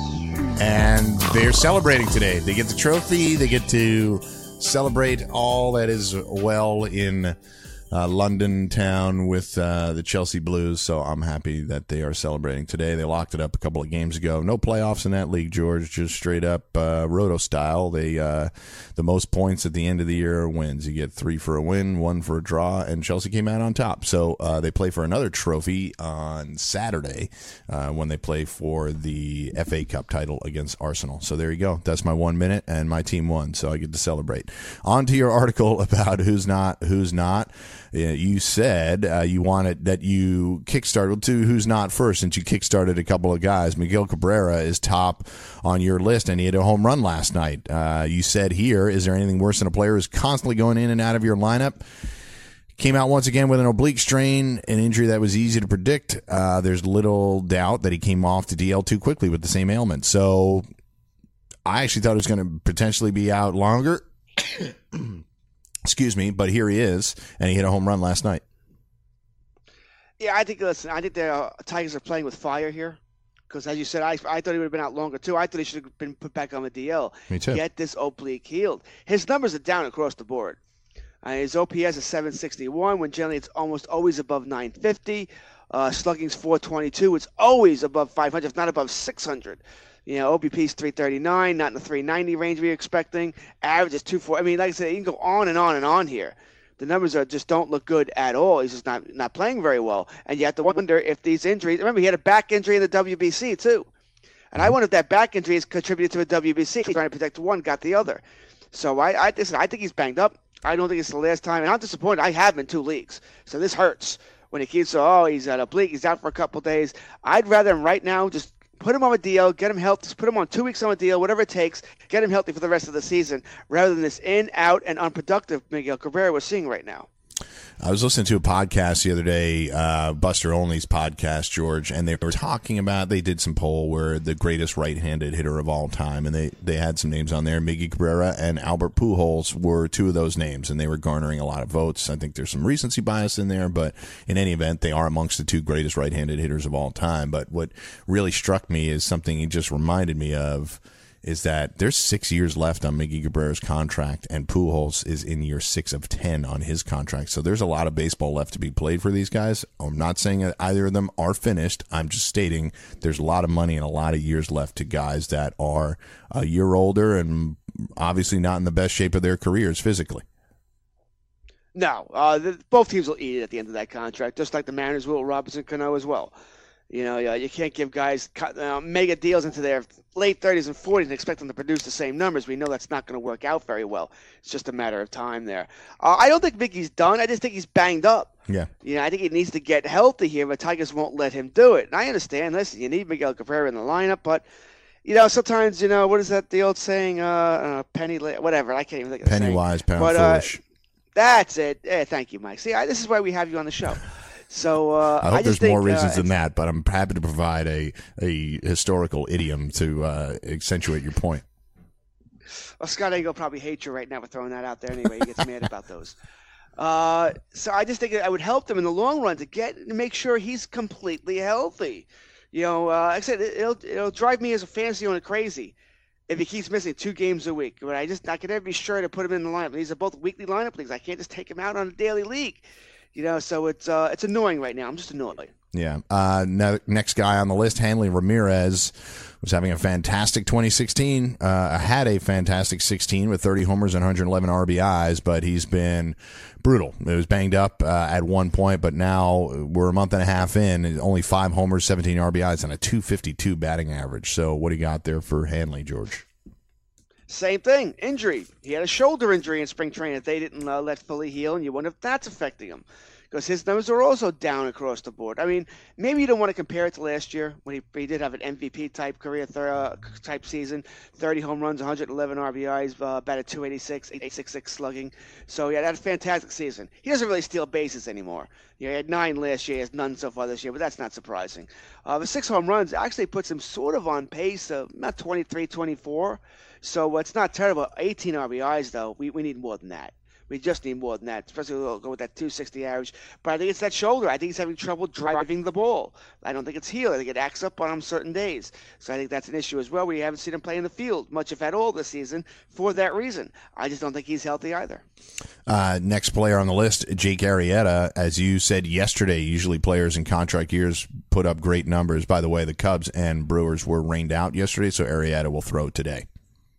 And they're celebrating today. They get the trophy. They get to celebrate all that is well in uh, London town with uh, the Chelsea Blues. So I'm happy that they are celebrating today. They locked it up a couple of games ago. No playoffs in that league, George. Just straight up uh, Roto style. They uh, the most points at the end of the year wins. You get three for a win, one for a draw, and Chelsea came out on top. So uh, they play for another trophy on Saturday uh, when they play for the F A Cup title against Arsenal. So there you go. That's my one minute, and my team won, so I get to celebrate. On to your article about who's not, who's not. You said uh, you wanted that you kickstarted to who's not first, since you kickstarted a couple of guys. Miguel Cabrera is top on your list, and he had a home run last night. Uh, you said here, is there anything worse than a player who's constantly going in and out of your lineup? Came out once again with an oblique strain, an injury that was easy to predict. Uh, there's little doubt that he came off the D L too quickly with the same ailment. So I actually thought it was going to potentially be out longer. Excuse me, but here he is, and he hit a home run last night. Yeah, I think, listen, I think the uh, Tigers are playing with fire here. Because, as you said, I, I thought he would have been out longer, too. I thought he should have been put back on the D L. Me too. Get this oblique healed. His numbers are down across the board. Uh, his O P S is seven sixty-one, when generally it's almost always above nine fifty. Uh, slugging's four twenty-two. It's always above five hundred, if not above six hundred. You know, O B P's three thirty-nine, not in the three ninety range we were expecting. Average is two forty. I mean, like I said, you can go on and on and on here. The numbers are just don't look good at all. He's just not not playing very well. And you have to wonder if these injuries – remember, he had a back injury in the W B C too. And I wonder if that back injury has contributed to a W B C. He's trying to protect one, got the other. So I I, listen, I think he's banged up. I don't think it's the last time. And I'm disappointed. I have him in two leagues. So this hurts when he keeps – oh, he's at oblique. He's out for a couple days. I'd rather him right now just – put him on a deal, get him healthy, just put him on two weeks on a deal, whatever it takes, get him healthy for the rest of the season, rather than this in, out, and unproductive Miguel Cabrera we're seeing right now. I was listening to a podcast the other day, uh, Buster Olney's podcast, George, and they were talking about, they did some poll where the greatest right-handed hitter of all time, and they, they had some names on there. Miggy Cabrera and Albert Pujols were two of those names, and they were garnering a lot of votes. I think there's some recency bias in there, but in any event, they are amongst the two greatest right-handed hitters of all time. But what really struck me is something he just reminded me of, is that there's six years left on Miggy Cabrera's contract, and Pujols is in year six of ten on his contract. So there's a lot of baseball left to be played for these guys. I'm not saying that either of them are finished. I'm just stating there's a lot of money and a lot of years left to guys that are a year older and obviously not in the best shape of their careers physically. No, uh, the, both teams will eat it at the end of that contract, just like the Mariners will, Robinson Cano as well. You know, you can't give guys uh, mega deals into their late thirties and forties and expect them to produce the same numbers. We know that's not going to work out very well. It's just a matter of time there. Uh, I don't think Miggy's done. I just think he's banged up. Yeah. You know, I think he needs to get healthy here, but Tigers won't let him do it. And I understand. Listen, you need Miguel Cabrera in the lineup, but you know, sometimes, you know, what is that the old saying? Uh, uh penny, whatever. I can't even think of the Penny saying. wise, pound but, foolish. Uh, that's it. Eh, thank you, Mike. See, I, this is why we have you on the show. So uh, I hope I there's think, more reasons uh, than that, but I'm happy to provide a, a historical idiom to uh, accentuate your point. Well, Scott Engel probably hates you right now for throwing that out there anyway. He gets mad about those. Uh, so I just think I would help them in the long run to get to make sure he's completely healthy. You know, uh, like I said, it'll it'll drive me as a fantasy owner crazy if he keeps missing two games a week. But I just I can never be sure to put him in the lineup. These are both weekly lineup leagues. I can't just take him out on a daily league. You know, so it's uh, it's annoying right now. I'm just annoyed. Yeah. Uh, ne- next guy on the list, Hanley Ramirez, was having a fantastic twenty sixteen. Uh, had a fantastic sixteen with thirty homers and one hundred eleven R B Is, but he's been brutal. It was banged up uh, at one point, but now we're a month and a half in. Only five homers, seventeen R B Is, and a two fifty-two batting average. So what do you got there for Hanley, George? Same thing, injury. He had a shoulder injury in spring training that they didn't uh, let fully heal, and you wonder if that's affecting him. Because his numbers are also down across the board. I mean, maybe you don't want to compare it to last year when he, he did have an M V P type career uh, type season, thirty home runs, one hundred eleven R B Is, uh, batted two eighty-six, eight sixty-six slugging. So yeah, that's a fantastic season. He doesn't really steal bases anymore. You know, he had nine last year, he has none so far this year, but that's not surprising. Uh, the six home runs actually puts him sort of on pace of not twenty-three, twenty-four. So it's not terrible. eighteen R B Is though, we we need more than that. We just need more than that, especially we'll go with that two sixty average. But I think it's that shoulder. I think he's having trouble driving the ball. I don't think it's healed. I think it acts up on him certain days. So I think that's an issue as well. We haven't seen him play in the field much, if at all, this season for that reason. I just don't think he's healthy either. Uh, next player on the list, Jake Arrieta. As you said yesterday, usually players in contract years put up great numbers. By the way, the Cubs and Brewers were rained out yesterday, so Arrieta will throw today.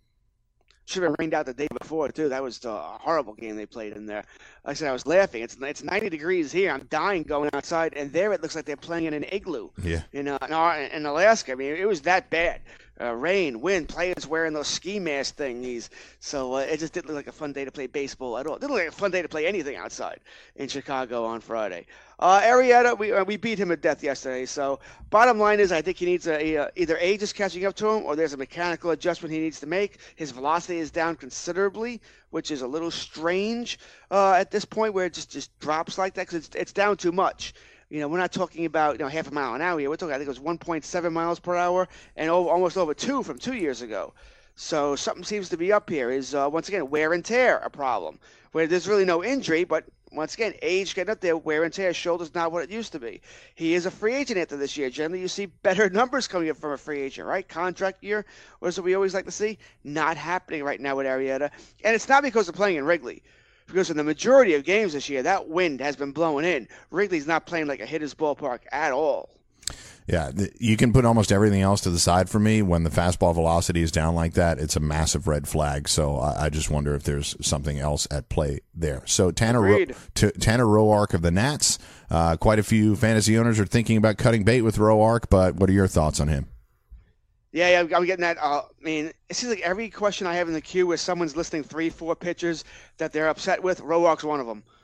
Should have been rained out the day before, too. That was a horrible game they played in there. Like I said, I was laughing. It's it's ninety degrees here. I'm dying going outside, and there it looks like they're playing in an igloo. Yeah. You know, in, in Alaska. I mean, it was that bad. Uh, rain, wind, players wearing those ski mask thingies. So uh, it just didn't look like a fun day to play baseball at all. It didn't look like a fun day to play anything outside in Chicago on Friday. Uh, Arrieta, we uh, we beat him to death yesterday. So bottom line is I think he needs a, a, either age is catching up to him or there's a mechanical adjustment he needs to make. His velocity is down considerably, which is a little strange uh, at this point where it just, just drops like that because it's, it's down too much. You know, we're not talking about, you know, half a mile an hour here. We're talking, I think it was one point seven miles per hour and over, almost over two from two years ago. So something seems to be up here. Is, uh, once again, wear and tear a problem? Where there's really no injury, but once again, age getting up there, wear and tear, shoulder's not what it used to be. He is a free agent after this year. Generally, you see better numbers coming up from a free agent, right? Contract year, what is it we always like to see? Not happening right now with Arrieta. And it's not because they're playing in Wrigley. Because in the majority of games this year, that wind has been blowing in. Wrigley's not playing like a hitter's ballpark at all. Yeah, you can put almost everything else to the side for me. When the fastball velocity is down like that, it's a massive red flag. So I just wonder if there's something else at play there. So Tanner Ro- T- Tanner Roark of the Nats, uh, quite a few fantasy owners are thinking about cutting bait with Roark, but what are your thoughts on him? Yeah, yeah, I'm getting that. Uh, I mean, it seems like every question I have in the queue where someone's listing three, four pitchers that they're upset with, Roark's one of them.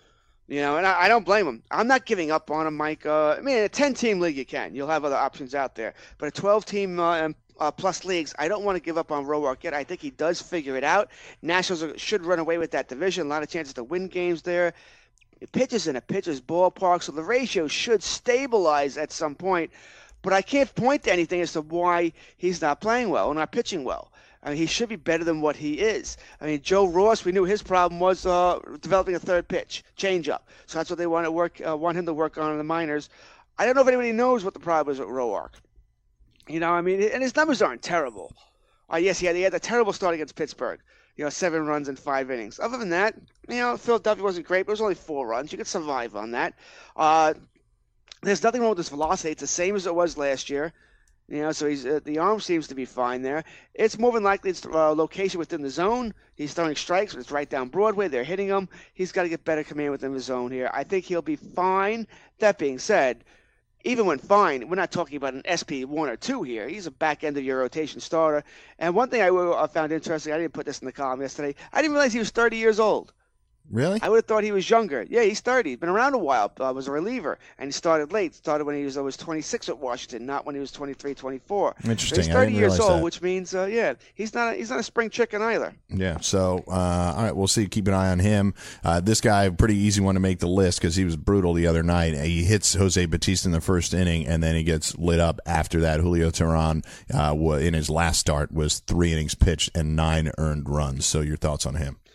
You know, and I, I don't blame him. I'm not giving up on him, Mike. Uh, I mean, a ten-team league you can. You'll have other options out there. But a twelve-team uh, uh, plus leagues, I don't want to give up on Roark yet. I think he does figure it out. Nationals are, should run away with that division. A lot of chances to win games there. It pitches in a pitcher's ballpark, so the ratio should stabilize at some point. But I can't point to anything as to why he's not playing well or not pitching well. I mean, he should be better than what he is. I mean, Joe Ross, we knew his problem was uh, developing a third pitch, changeup. So that's what they want to work, uh, want him to work on in the minors. I don't know if anybody knows what the problem is with Roark. You know, I mean, and his numbers aren't terrible. Uh, yes, he had, he had a terrible start against Pittsburgh. You know, seven runs in five innings. Other than that, you know, Philadelphia wasn't great, but it was only four runs. You could survive on that. Uh, there's nothing wrong with his velocity. It's the same as it was last year. You know, so he's uh, the arm seems to be fine there. It's more than likely it's uh, location within the zone. He's throwing strikes, but it's right down Broadway. They're hitting him. He's got to get better command within the zone here. I think he'll be fine. That being said, even when fine, we're not talking about an S P one or two here. He's a back end of your rotation starter. And one thing I, I found interesting, I didn't put this in the column yesterday. I didn't realize he was thirty years old. Really? I would have thought he was younger. Yeah, he's thirty. He's been around a while. Uh, was a reliever, and he started late. Started when he was, uh, was twenty-six at Washington, not when he was twenty-three, twenty-four. Interesting. So he's thirty I didn't years realize old, that. which means, uh, yeah, he's not a, he's not a spring chicken either. Yeah. So, uh, all right, we'll see. Keep an eye on him. Uh, this guy, pretty easy one to make the list because he was brutal the other night. He hits Jose Bautista in the first inning, and then he gets lit up after that. Julio Teheran, uh, in his last start, was three innings pitched and nine earned runs. So, your thoughts on him?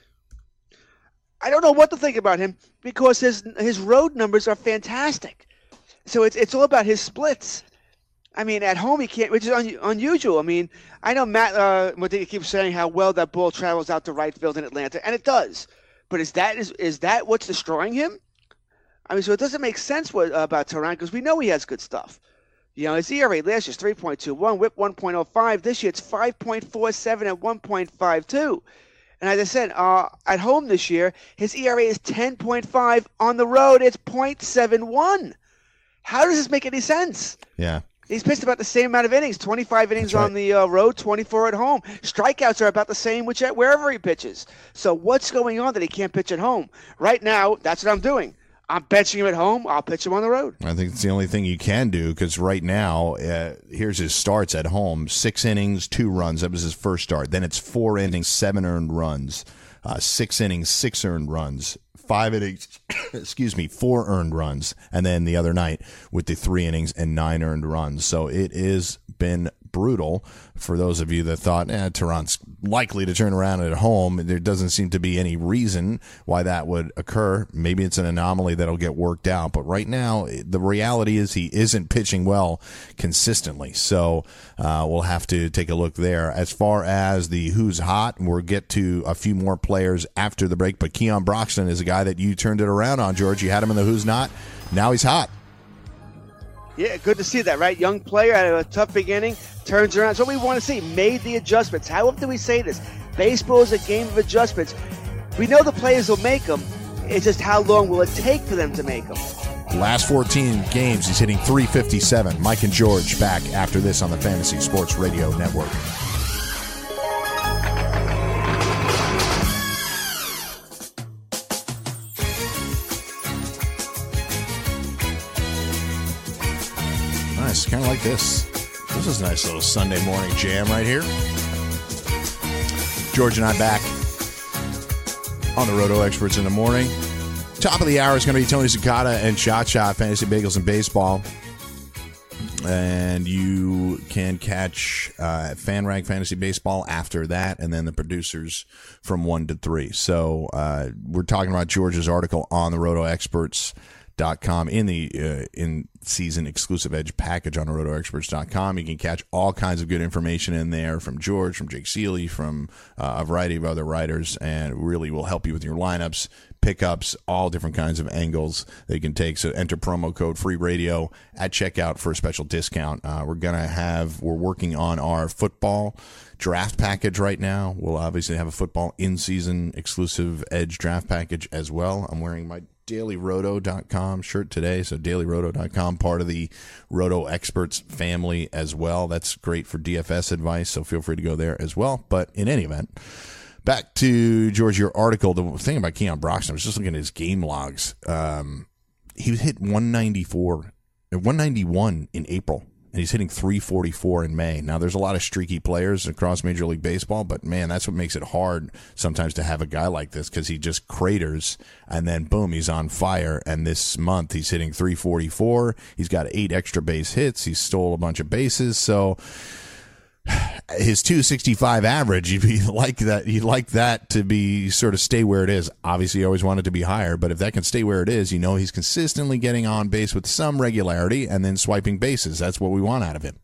I don't know what to think about him because his his road numbers are fantastic. So it's it's all about his splits. I mean, at home he can't, which is un, unusual. I mean, I know Matt uh, Modica keeps saying how well that ball travels out to right field in Atlanta, and it does. But is that is is that what's destroying him? I mean, so it doesn't make sense what, uh, about Teheran because we know he has good stuff. You know, his E R A last year is three point two one, whip one point oh five. This year it's five point four seven and one point five two. And as I said, uh, at home this year, his E R A is ten point five. On the road, it's point seven one. How does this make any sense? Yeah. He's pitched about the same amount of innings, twenty-five innings right. on the uh, road, twenty-four at home. Strikeouts are about the same which at wherever he pitches. So what's going on that he can't pitch at home? Right now, that's what I'm doing. I'm benching him at home. I'll pitch him on the road. I think it's the only thing you can do because right now, uh, here's his starts at home. Six innings, two runs. That was his first start. Then it's four innings, seven earned runs. Uh, six innings, six earned runs. Five innings, excuse me, four earned runs. And then the other night with the three innings and nine earned runs. So it has been brutal for those of you that thought, eh, Teheran's likely to turn around at home. There doesn't seem to be any reason why that would occur. Maybe it's an anomaly that'll get worked out. But right now, the reality is he isn't pitching well consistently. So uh, we'll have to take a look there. As far as the who's hot, we'll get to a few more players after the break. But Keon Broxton is a guy that you turned it around on, George. You had him in the who's not. Now he's hot. Yeah, good to see that, right? Young player had a tough beginning, turns around. That's what we want to see. Made the adjustments. How often do we say this? Baseball is a game of adjustments. We know the players will make them. It's just how long will it take for them to make them? Last fourteen games, he's hitting three fifty-seven. Mike and George back after this on the Fantasy Sports Radio Network. Nice, kind of like this. This is a nice little Sunday morning jam right here. George and I back on the Roto Experts in the morning. Top of the hour is going to be Tony Zuccotta and Shot Shot, Fantasy Bagels and Baseball. And you can catch uh, FanRag Fantasy Baseball after that, and then the producers from one to three. So uh, we're talking about George's article on the Roto Experts dot com in the uh, in season exclusive edge package on roto experts dot com. You can catch all kinds of good information in there from George, from Jake Seeley, from uh, a variety of other writers, and really will help you with your lineups, pickups, all different kinds of angles that you can take. So enter promo code free radio at checkout for a special discount. Uh, we're gonna have we're working on our football draft package right now. We'll obviously have a football in season exclusive edge draft package as well. I'm wearing my daily roto dot com shirt today, so daily roto dot com, part of the Roto Experts family as well. That's great for D F S advice, so feel free to go there as well. But in any event, back to, George, your article. The thing about Keon Broxton, I was just looking at his game logs. Um, he hit one ninety-four, one ninety-one in April. And he's hitting three forty-four in May. Now, there's a lot of streaky players across Major League Baseball, but, man, that's what makes it hard sometimes to have a guy like this because he just craters, and then, boom, he's on fire. And this month he's hitting three forty-four. He's got eight extra base hits. He stole a bunch of bases. So his two sixty-five average, you'd like that, you'd like that to be sort of stay where it is. Obviously, you always want it to be higher, but if that can stay where it is, you know he's consistently getting on base with some regularity and then swiping bases. That's what we want out of him.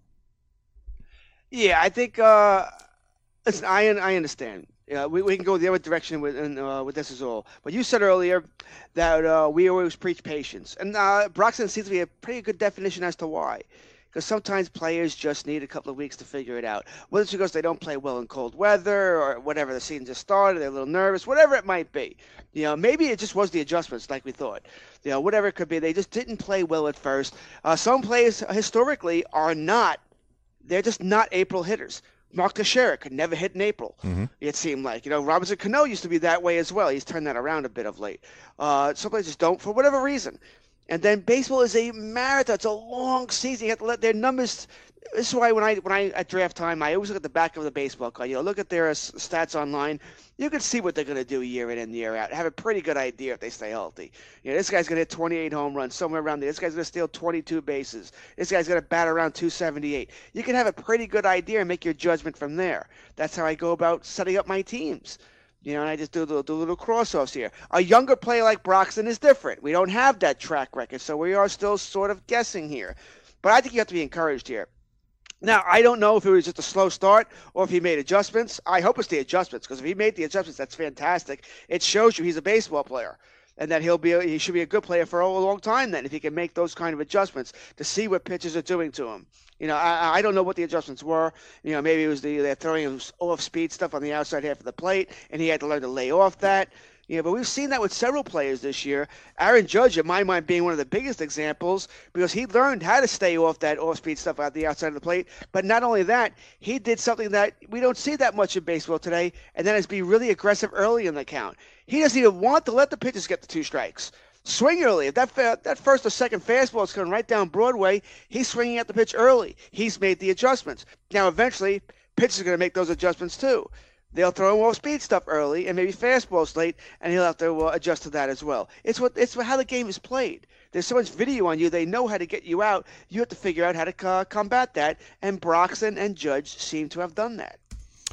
Yeah, I think. Uh, listen, I I understand. Yeah, we we can go the other direction with uh, with this as well. But you said earlier that uh, we always preach patience, and uh, Broxton seems to be a pretty good definition as to why. Because sometimes players just need a couple of weeks to figure it out. Whether it's because they don't play well in cold weather or whatever, the season just started, they're a little nervous, whatever it might be. You know, maybe it just was the adjustments like we thought. You know, whatever it could be, they just didn't play well at first. Uh, some players historically are not, they're just not April hitters. Mark Teixeira could never hit in April, mm-hmm. it seemed like. You know, Robinson Cano used to be that way as well. He's turned that around a bit of late. Uh, some players just don't for whatever reason. And then baseball is a marathon. It's a long season. You have to let their numbers. This is why when I when I at draft time, I always look at the back of the baseball card. You know, look at their stats online. You can see what they're going to do year in and year out. Have a pretty good idea if they stay healthy. You know, this guy's going to hit twenty-eight home runs, somewhere around there. This guy's going to steal twenty-two bases. This guy's going to bat around two seventy-eight. You can have a pretty good idea and make your judgment from there. That's how I go about setting up my teams. You know, and I just do little, do little cross-offs here. A younger player like Broxton is different. We don't have that track record, so we are still sort of guessing here. But I think you have to be encouraged here. Now, I don't know if it was just a slow start or if he made adjustments. I hope it's the adjustments, because if he made the adjustments, that's fantastic. It shows you he's a baseball player and that he'll be a, he should be a good player for a long time then if he can make those kind of adjustments to see what pitches are doing to him. You know, I, I don't know what the adjustments were. You know, maybe it was the they're throwing him off-speed stuff on the outside half of the plate, and he had to learn to lay off that. Yeah, but we've seen that with several players this year. Aaron Judge, in my mind, being one of the biggest examples because he learned how to stay off that off-speed stuff out the outside of the plate. But not only that, he did something that we don't see that much in baseball today, and that is be really aggressive early in the count. He doesn't even want to let the pitchers get the two strikes. Swing early. If that fa- that first or second fastball is coming right down Broadway, he's swinging at the pitch early. He's made the adjustments. Now, eventually, pitchers are going to make those adjustments too. They'll throw him off speed stuff early and maybe fastballs late, and he'll have to uh, adjust to that as well. It's what it's how the game is played. There's so much video on you. They know how to get you out. You have to figure out how to uh, combat that, and Broxton and Judge seem to have done that.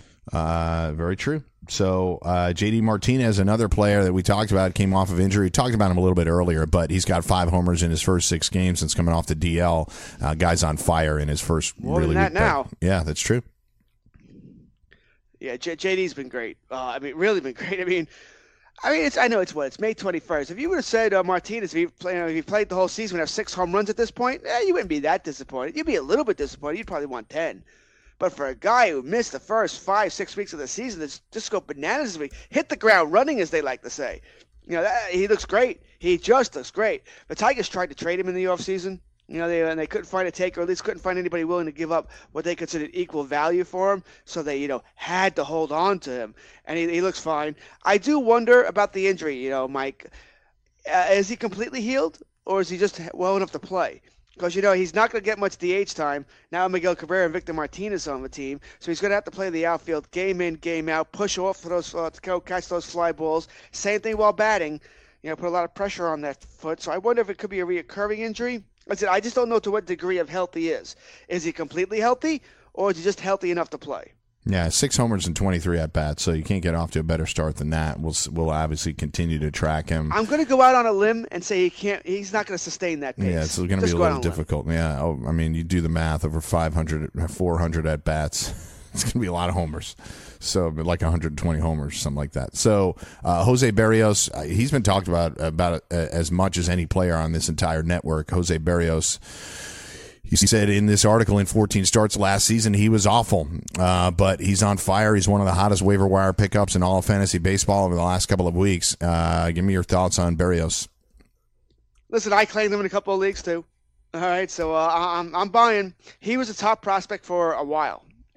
Uh, very true. So uh, J D Martinez, another player that we talked about, came off of injury. We talked about him a little bit earlier, but he's got five homers in his first six games since coming off the D L. Uh, guy's on fire in his first More really than that big now. Play. Yeah, that's true. Yeah, J- JD's been great. Uh, I mean, really been great. I mean, I mean, it's I know it's what it's May twenty-first. If you would have said uh, Martinez, if he, play, you know, if he played the whole season, would have six home runs at this point, eh, you wouldn't be that disappointed. You'd be a little bit disappointed. You'd probably want ten. But for a guy who missed the first five, six weeks of the season, that's just go bananas this week, hit the ground running, as they like to say. You know, that, he looks great. He just looks great. The Tigers tried to trade him in the offseason. You know, they and they couldn't find a take, or at least couldn't find anybody willing to give up what they considered equal value for him. So they, you know, had to hold on to him, and he, he looks fine. I do wonder about the injury. You know, Mike, uh, is he completely healed, or is he just well enough to play? Because, you know, he's not going to get much D H time. Now Miguel Cabrera and Victor Martinez on the team. So he's going to have to play the outfield game in, game out, push off for those, uh, to catch those fly balls. Same thing while batting. You know, put a lot of pressure on that foot. So I wonder if it could be a reoccurring injury. I said, I just don't know to what degree of health he is. Is he completely healthy, or is he just healthy enough to play? Yeah, six homers and twenty-three at bats, so you can't get off to a better start than that. We'll we'll obviously continue to track him. I'm going to go out on a limb and say he can't. He's not going to sustain that pace. Yeah, it's going to be a little difficult. Yeah, oh, I mean, you do the math over five hundred, four hundred at bats. It's going to be a lot of homers. So like one hundred twenty homers, something like that. So uh, Jose Berrios, uh, he's been talked about about uh, as much as any player on this entire network. Jose Berrios. He said in this article, in fourteen starts last season, he was awful, uh, but he's on fire. He's one of the hottest waiver wire pickups in all of fantasy baseball over the last couple of weeks. Uh, give me your thoughts on Berrios. Listen, I claimed him in a couple of leagues too. All right, so uh, I'm I'm buying. He was a top prospect for a while,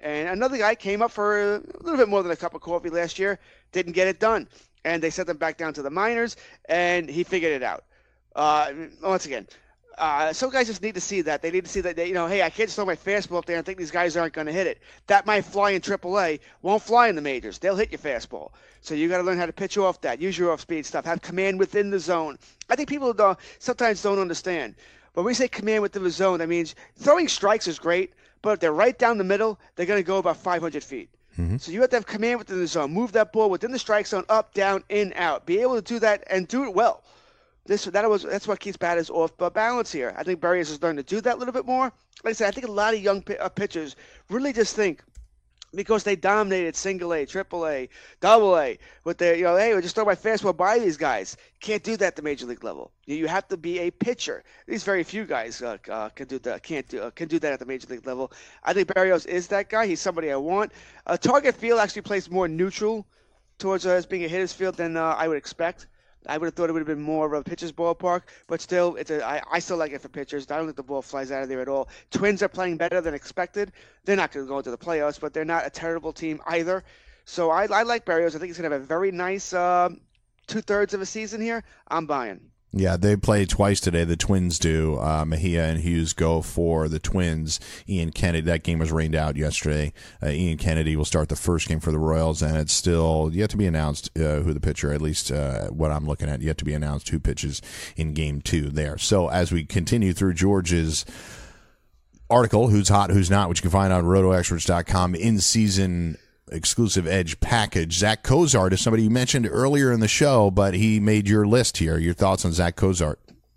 And another guy came up for a little bit more than a cup of coffee last year, didn't get it done. And they sent him back down to the minors, and he figured it out. Uh, once again, uh, some guys just need to see that. They need to see that, they, you know, hey, I can't just throw my fastball up there and think these guys aren't going to hit it. That might fly in triple A, won't fly in the majors. They'll hit your fastball. So you got to learn how to pitch off that, use your off-speed stuff, have command within the zone. I think people don't, sometimes don't understand. When we say command within the zone, that means throwing strikes is great, but if they're right down the middle, they're going to go about five hundred feet. Mm-hmm. So you have to have command within the zone. Move that ball within the strike zone, up, down, in, out. Be able to do that and do it well. This that was that's what keeps batters off balance here. I think Berrios is learning to do that a little bit more. Like I said, I think a lot of young p- uh, pitchers really just think because they dominated single A, triple A, double A, with their, you know, hey, we just throw my fastball by these guys. Can't do that at the major league level. You, you have to be a pitcher. These very few guys uh, uh, can do that. Can't do uh, can do that at the major league level. I think Berrios is that guy. He's somebody I want. Uh, Target Field actually plays more neutral towards uh, as being a hitter's field than uh, I would expect. I would have thought it would have been more of a pitcher's ballpark, but still, it's a, I, I still like it for pitchers. I don't think the ball flies out of there at all. Twins are playing better than expected. They're not going to go into the playoffs, but they're not a terrible team either. So I, I like Berrios. I think he's going to have a very nice uh, two-thirds of a season here. I'm buying. Yeah, they play twice today. The Twins do. Uh, Mejia and Hughes go for the Twins. Ian Kennedy, that game was rained out yesterday. Uh, Ian Kennedy will start the first game for the Royals, and it's still yet to be announced uh, who the pitcher, at least uh, what I'm looking at, yet to be announced who pitches in game two there. So as we continue through George's article, Who's Hot, Who's Not, which you can find on roto experts dot com, in-season exclusive edge package. Zach Cozart is somebody you mentioned earlier in the show, but he made your list here. Your thoughts on Zach Cozart?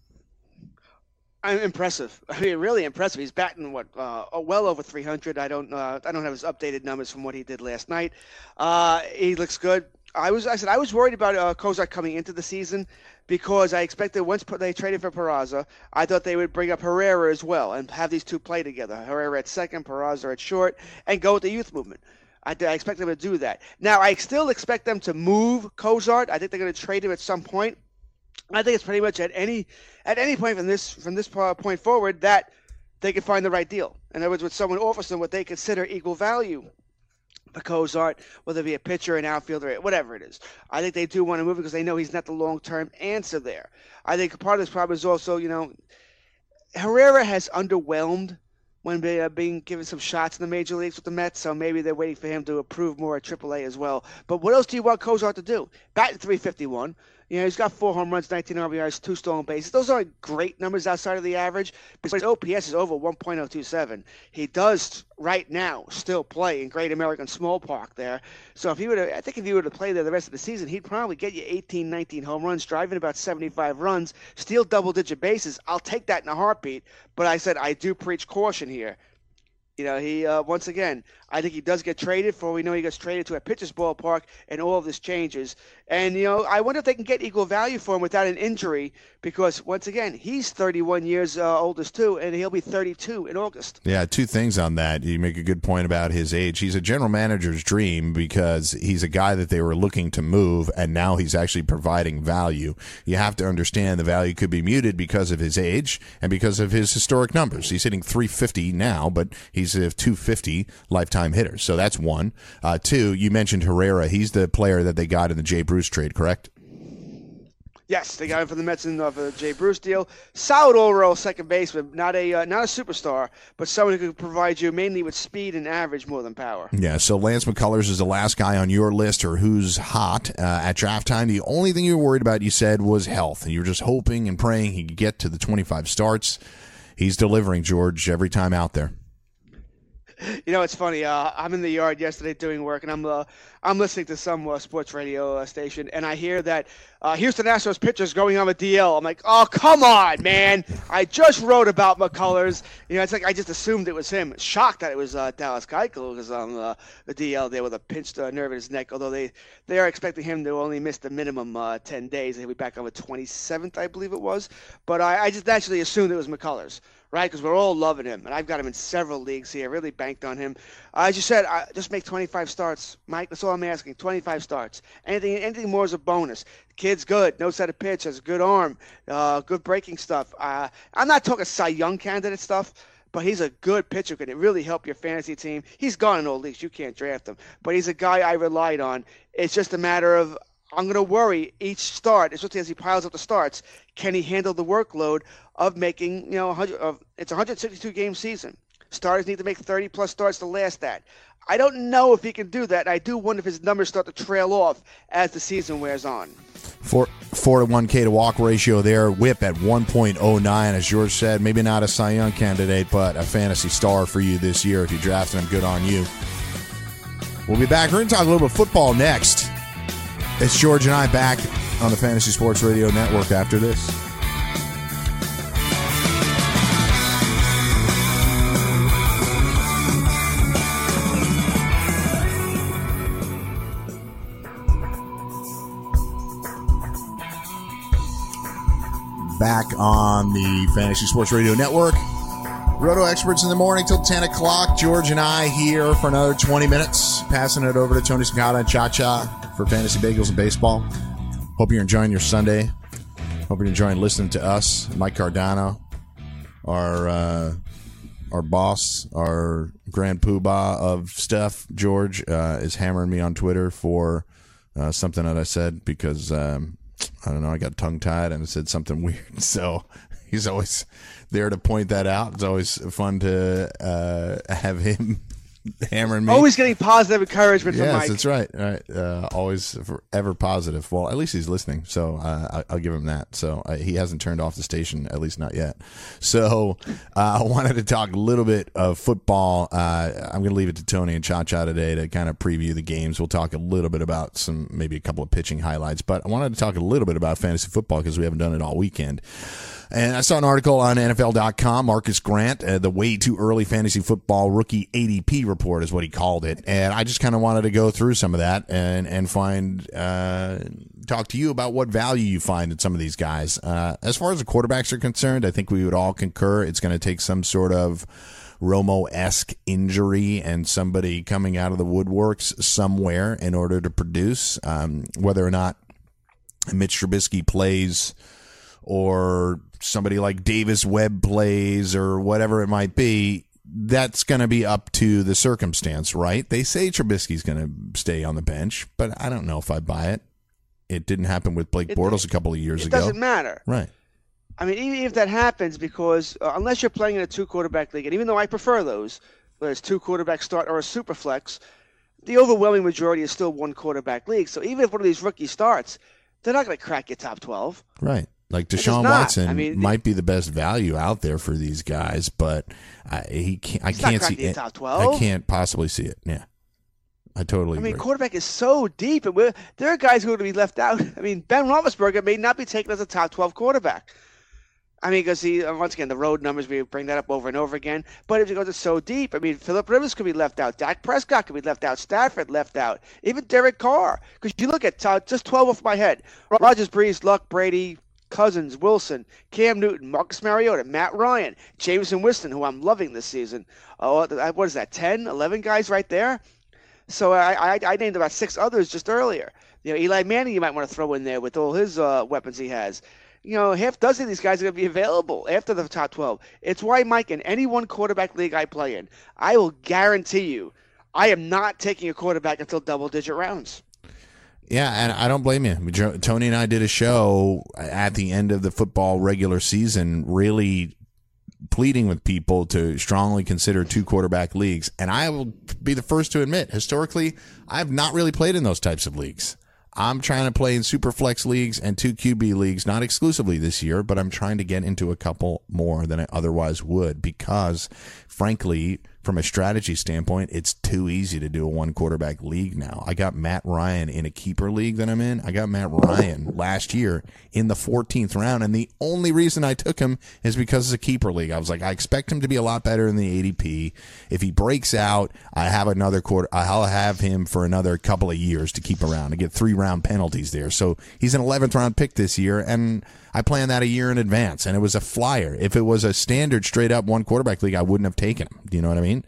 I'm impressive. I mean, really impressive. He's batting what, uh, well over three hundred. I don't, uh, I don't have his updated numbers from what he did last night. Uh, he looks good. I was, I said, I was worried about uh, Cozart coming into the season because I expected once they traded for Peraza, I thought they would bring up Herrera as well and have these two play together. Herrera at second, Peraza at short, and go with the youth movement. I, I expect them to do that. Now, I still expect them to move Cozart. I think they're going to trade him at some point. I think it's pretty much at any at any point from this from this point forward that they can find the right deal. In other words, when someone offers them what they consider equal value for Cozart, whether it be a pitcher, an outfielder, whatever it is. I think they do want to move because they know he's not the long-term answer there. I think part of this problem is also, you know, Herrera has underwhelmed when they are being given some shots in the major leagues with the Mets, so maybe they're waiting for him to improve more at triple A as well. But what else do you want Cozart to do? Batting three fifty-one. You know, he's got four home runs, nineteen R B Is, two stolen bases. Those aren't great numbers outside of the average, but his O P S is over one point oh two seven. He does right now still play in Great American Small Park there. So if he were to, I think if he were to play there the rest of the season, he'd probably get you eighteen, nineteen home runs, driving about seventy-five runs, steal double-digit bases. I'll take that in a heartbeat. But I said I do preach caution here. You know, he, uh, once again, I think he does get traded. For all we know, he gets traded to a pitcher's ballpark, and all of this changes. And, you know, I wonder if they can get equal value for him without an injury because, once again, he's thirty-one years uh, oldest, too, and he'll be thirty-two in August. Yeah, two things on that. You make a good point about his age. He's a general manager's dream because he's a guy that they were looking to move, and now he's actually providing value. You have to understand the value could be muted because of his age and because of his historic numbers. He's hitting three fifty now, but he's a two fifty lifetime hitter. So that's one. Uh, two, you mentioned Herrera. He's the player that they got in the Jay Bruce trade, correct? Yes, they got him for the Mets in the Jay Bruce deal. Solid overall second baseman, not a uh, not a superstar, but someone who could provide you mainly with speed and average more than power. Yeah, so Lance McCullers is the last guy on your list, or who's hot uh, at draft time. The only thing you were worried about, you said, was health. You were just hoping and praying he could get to the twenty-five starts. He's delivering, George, every time out there. You know, it's funny. Uh, I'm in the yard yesterday doing work, and I'm uh, I'm listening to some uh, sports radio uh, station, and I hear that uh, Houston Astros pitcher's going on a D L. I'm like, oh, come on, man. I just wrote about McCullers. You know, it's like I just assumed it was him. Shocked that it was uh, Dallas Keuchel who was on uh, the D L there with a pinched uh, nerve in his neck, although they, they are expecting him to only miss the minimum uh, ten days. He'll be back on the twenty-seventh, I believe it was. But I, I just naturally assumed it was McCullers. Right, because we're all loving him, and I've got him in several leagues here. Really banked on him. Uh, as you said, I just make twenty-five starts, Mike. That's all I'm asking. twenty-five starts. Anything, anything more is a bonus. Kid's good. Knows how to pitch. Has a good arm. Uh, good breaking stuff. Uh, I'm not talking Cy Young candidate stuff, but he's a good pitcher. Can really help your fantasy team. He's gone in all leagues. You can't draft him, but he's a guy I relied on. It's just a matter of I'm going to worry each start, especially as he piles up the starts. Can he handle the workload of making, you know, one hundred, of, it's a one hundred sixty-two game season. Starters need to make thirty plus starts to last that. I don't know if he can do that. I do wonder if his numbers start to trail off as the season wears on. Four, four to one K to walk ratio there. Whip at one point oh nine, as George said. Maybe not a Cy Young candidate, but a fantasy star for you this year. If you drafted him, good on you. We'll be back. We're going to talk a little bit of football next. It's George and I back on the Fantasy Sports Radio Network after this. Back on the Fantasy Sports Radio Network. Roto Experts in the morning till ten o'clock. George and I here for another twenty minutes. Passing it over to Tony Scicata and Cha-Cha for Fantasy Bagels and Baseball. Hope you're enjoying your Sunday. Hope you're enjoying listening to us. Mike Cardano, our uh, our boss, our grand poobah of stuff, George, uh, is hammering me on Twitter for uh, something that I said because... Um, I don't know, I got tongue-tied and I said something weird. So he's always there to point that out. It's always fun to uh, have him hammering me. Always getting positive encouragement from yes, Mike. Yes, that's right. right. Uh, always ever positive. Well, at least he's listening, so uh, I'll give him that. So uh, he hasn't turned off the station, at least not yet. So uh, I wanted to talk a little bit of football. Uh, I'm going to leave it to Tony and Cha-Cha today to kind of preview the games. We'll talk a little bit about some, maybe a couple of pitching highlights, but I wanted to talk a little bit about fantasy football because we haven't done it all weekend. And I saw an article on N F L dot com, Marcus Grant, uh, the way too early fantasy football rookie A D P report is what he called it. And I just kind of wanted to go through some of that and, and find, uh, talk to you about what value you find in some of these guys. Uh, as far as the quarterbacks are concerned, I think we would all concur it's going to take some sort of Romo-esque injury and somebody coming out of the woodworks somewhere in order to produce, um, whether or not Mitch Trubisky plays or somebody like Davis Webb plays or whatever it might be, that's going to be up to the circumstance, right? They say Trubisky's going to stay on the bench, but I don't know if I buy it. It didn't happen with Blake It- Bortles a couple of years It ago. doesn't matter. Right. I mean, even if that happens, because uh, unless you're playing in a two-quarterback league, and even though I prefer those, whether it's two-quarterback start or a super flex, the overwhelming majority is still one-quarterback league. So even if one of these rookies starts, they're not going to crack your top twelve. Right. Like just Deshaun not. Watson I mean, might be the best value out there for these guys, but I, he can't, I He's not can't see cracking the it. top twelve. I can't possibly see it. Yeah. I totally I mean, agree. quarterback is so deep, and we're, there are guys who are going to be left out. I mean, Ben Roethlisberger may not be taken as a top twelve quarterback. I mean, because he, once again, the road numbers, we bring that up over and over again. But if you go to so deep, I mean, Phillip Rivers could be left out. Dak Prescott could be left out. Stafford left out. Even Derek Carr. Because you look at uh, just twelve off my head. Rodgers, Breeze, Luck, Brady, Cousins, Wilson, Cam Newton, Marcus Mariota, Matt Ryan, Jameson Winston, who I'm loving this season. Oh, what is that, ten, eleven guys right there? So I, I, I named about six others just earlier. You know, Eli Manning you might want to throw in there with all his uh, weapons he has. You know, half dozen of these guys are going to be available after the top twelve. It's why, Mike, in any one quarterback league I play in, I will guarantee you I am not taking a quarterback until double-digit rounds. Yeah, and I don't blame you. Tony and I did a show at the end of the football regular season really pleading with people to strongly consider two quarterback leagues. And I will be the first to admit, historically, I've not really played in those types of leagues. I'm trying to play in super flex leagues and two Q B leagues, not exclusively this year, but I'm trying to get into a couple more than I otherwise would because, frankly, from a strategy standpoint, it's too easy to do a one quarterback league now. I got Matt Ryan in a keeper league that I'm in. I got Matt Ryan last year in the fourteenth round, and the only reason I took him is because it's a keeper league. I was like, I expect him to be a lot better in the A D P. If he breaks out, I have another quarter. I'll have him for another couple of years to keep around. I get three round penalties there. So he's an eleventh round pick this year, and I planned that a year in advance, and it was a flyer. If it was a standard straight up one quarterback league, I wouldn't have taken him. Do you know what I mean?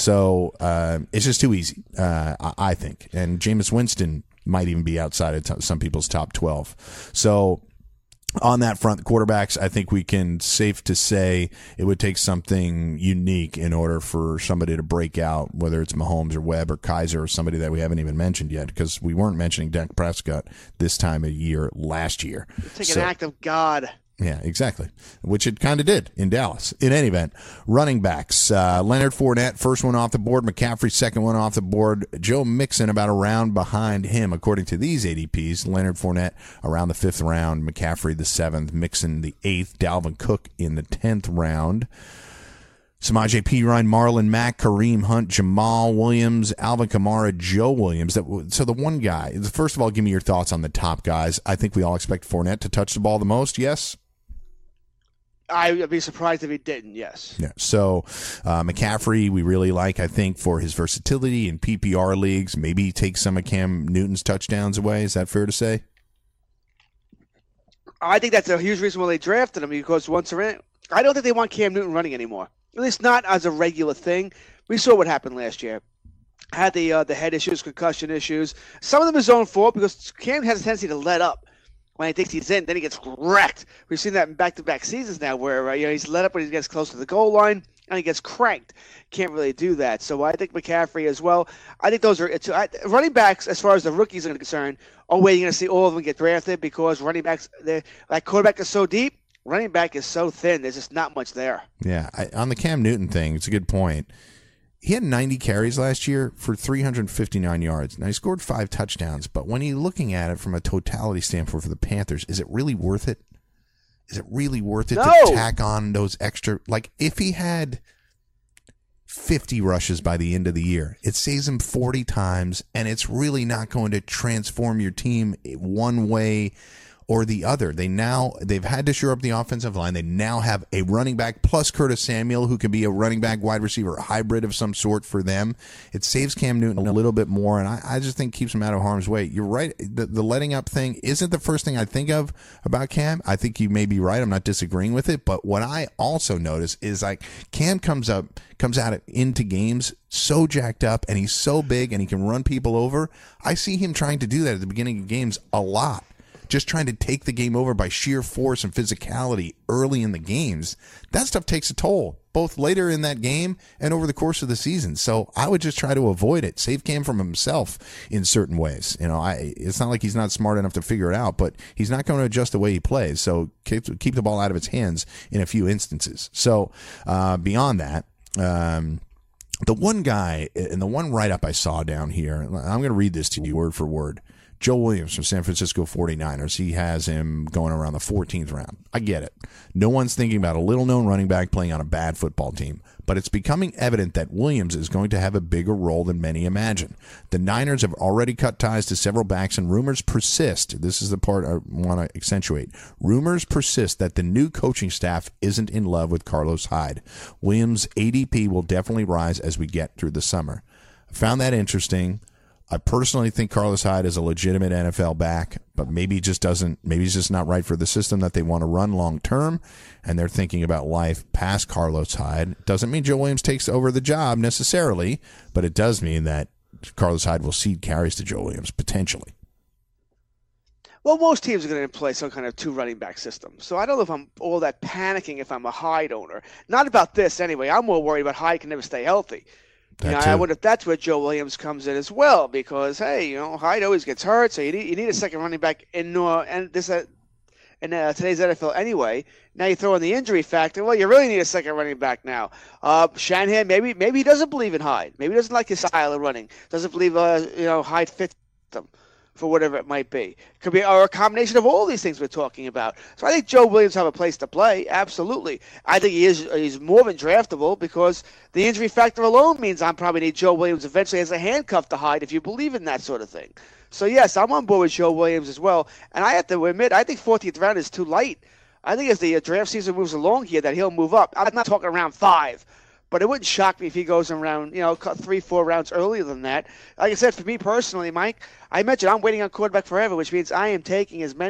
So uh, it's just too easy, uh, I think. And Jameis Winston might even be outside of t- some people's top twelve. So on that front, the quarterbacks, I think we can safe to say it would take something unique in order for somebody to break out, whether it's Mahomes or Webb or Kaiser or somebody that we haven't even mentioned yet, because we weren't mentioning Dak Prescott this time of year last year. Take so, an act of God. Yeah, exactly, which it kind of did in Dallas. In any event, running backs, uh, Leonard Fournette, first one off the board. McCaffrey, second one off the board. Joe Mixon about a round behind him, according to these A D Ps. Leonard Fournette around the fifth round. McCaffrey the seventh. Mixon the eighth. Dalvin Cook in the tenth round. Samaje Perine, Marlon Mack, Kareem Hunt, Jamal Williams, Alvin Kamara, Joe Williams. That, so the one guy, first of all, give me your thoughts on the top guys. I think we all expect Fournette to touch the ball the most, yes? I'd be surprised if he didn't, yes. Yeah. So uh, McCaffrey, we really like, I think, for his versatility in P P R leagues. Maybe take some of Cam Newton's touchdowns away. Is that fair to say? I think that's a huge reason why they drafted him, because once they're in, I don't think they want Cam Newton running anymore. At least not as a regular thing. We saw what happened last year. Had the uh, the head issues, concussion issues. Some of them is his own fault because Cam has a tendency to let up. When he thinks he's in, then he gets wrecked. We've seen that in back-to-back seasons now where uh, you know he's let up when he gets close to the goal line and he gets cranked. Can't really do that. So I think McCaffrey as well. I think those are it's, I, running backs, as far as the rookies are concerned, are waiting to see all of them get drafted because running backs, like quarterback is so deep, running back is so thin. There's just not much there. Yeah, I, on the Cam Newton thing, it's a good point. He had ninety carries last year for three hundred fifty-nine yards. Now, he scored five touchdowns, but when you're looking at it from a totality standpoint for the Panthers, is it really worth it? Is it really worth it no. to tack on those extra? Like, if he had fifty rushes by the end of the year, it saves him forty times, and it's really not going to transform your team one way or the other. They now, they've had to shore up the offensive line. They now have a running back plus Curtis Samuel, who can be a running back, wide receiver, hybrid of some sort for them. It saves Cam Newton a little bit more, and I, I just think keeps him out of harm's way. You're right. The, the letting up thing isn't the first thing I think of about Cam. I think you may be right. I'm not disagreeing with it, but what I also notice is like Cam comes up, comes out into games so jacked up, and he's so big, and he can run people over. I see him trying to do that at the beginning of games a lot. Just trying to take the game over by sheer force and physicality early in the games. That stuff takes a toll, both later in that game and over the course of the season. So I would just try to avoid it. Save Cam from himself in certain ways. You know, I, it's not like he's not smart enough to figure it out, but he's not going to adjust the way he plays. So keep, keep the ball out of his hands in a few instances. So uh, beyond that, um, the one guy and the one write-up I saw down here, I'm going to read this to you word for word. Joe Williams from San Francisco forty-niners. He has him going around the fourteenth round. I get it. No one's thinking about a little-known running back playing on a bad football team, but it's becoming evident that Williams is going to have a bigger role than many imagine. The Niners have already cut ties to several backs, and rumors persist. This is the part I want to accentuate. Rumors persist that the new coaching staff isn't in love with Carlos Hyde. Williams' A D P will definitely rise as we get through the summer. I found that interesting. I personally think Carlos Hyde is a legitimate N F L back, but maybe he just doesn't, maybe he's just not right for the system that they want to run long term, and they're thinking about life past Carlos Hyde. Doesn't mean Joe Williams takes over the job necessarily, but it does mean that Carlos Hyde will cede carries to Joe Williams, potentially. Well, most teams are going to play some kind of two running back system. So I don't know if I'm all that panicking if I'm a Hyde owner. Not about this anyway. I'm more worried about Hyde can never stay healthy. You know, I wonder if that's where Joe Williams comes in as well, because hey, you know, Hyde always gets hurt, so you need you need a second running back in uh, and this uh, in uh, today's N F L anyway. Now you throw in the injury factor. Well, you really need a second running back now. Uh, Shanahan maybe maybe he doesn't believe in Hyde. Maybe he doesn't like his style of running. Doesn't believe uh, you know Hyde fits them. For whatever it might be. Could be or a combination of all these things we're talking about. So I think Joe Williams have a place to play, absolutely. I think he is he's more than draftable because the injury factor alone means I probably need Joe Williams eventually as a handcuff to Hyde if you believe in that sort of thing. So yes, I'm on board with Joe Williams as well. And I have to admit, I think fourteenth round is too light. I think as the draft season moves along here that he'll move up. I'm not talking around five. But it wouldn't shock me if he goes around, you know, three, four rounds earlier than that. Like I said, for me personally, Mike, I mentioned I'm waiting on quarterback forever, which means I am taking as many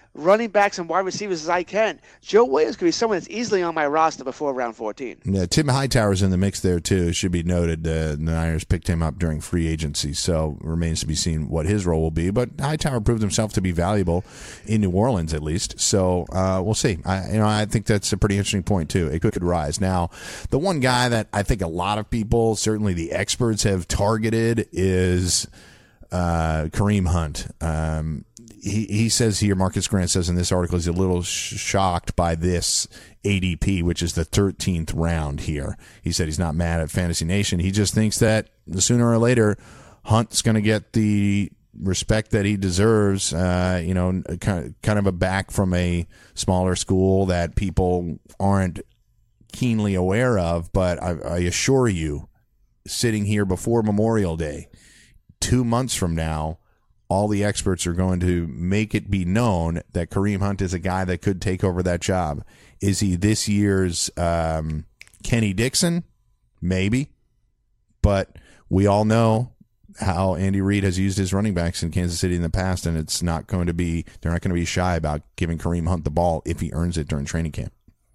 running backs and wide receivers as I can. Joe Williams could be someone that's easily on my roster before round fourteen. Yeah, Tim Hightower's in the mix there, too. It should be noted uh, the Niners picked him up during free agency, so remains to be seen what his role will be. But Hightower proved himself to be valuable in New Orleans, at least. So uh, we'll see. I, you know, I think that's a pretty interesting point, too. It could, could rise. Now, the one guy that I think a lot of people, certainly the experts, have targeted is uh, Kareem Hunt. Um, he, he says here, Marcus Grant says in this article, he's a little sh- shocked by this A D P, which is the thirteenth round here. He said he's not mad at Fantasy Nation. He just thinks that sooner or later, Hunt's going to get the respect that he deserves, uh, you know, kind of a back from a smaller school that people aren't keenly aware of. But I, I assure you, sitting here before Memorial Day, two months from now, all the experts are going to make it be known that Kareem Hunt is a guy that could take over that job. Is he this year's um, Kenny Dixon? Maybe. But we all know how Andy Reid has used his running backs in Kansas City in the past, and it's not going to be, they're not going to be shy about giving Kareem Hunt the ball if he earns it during training camp.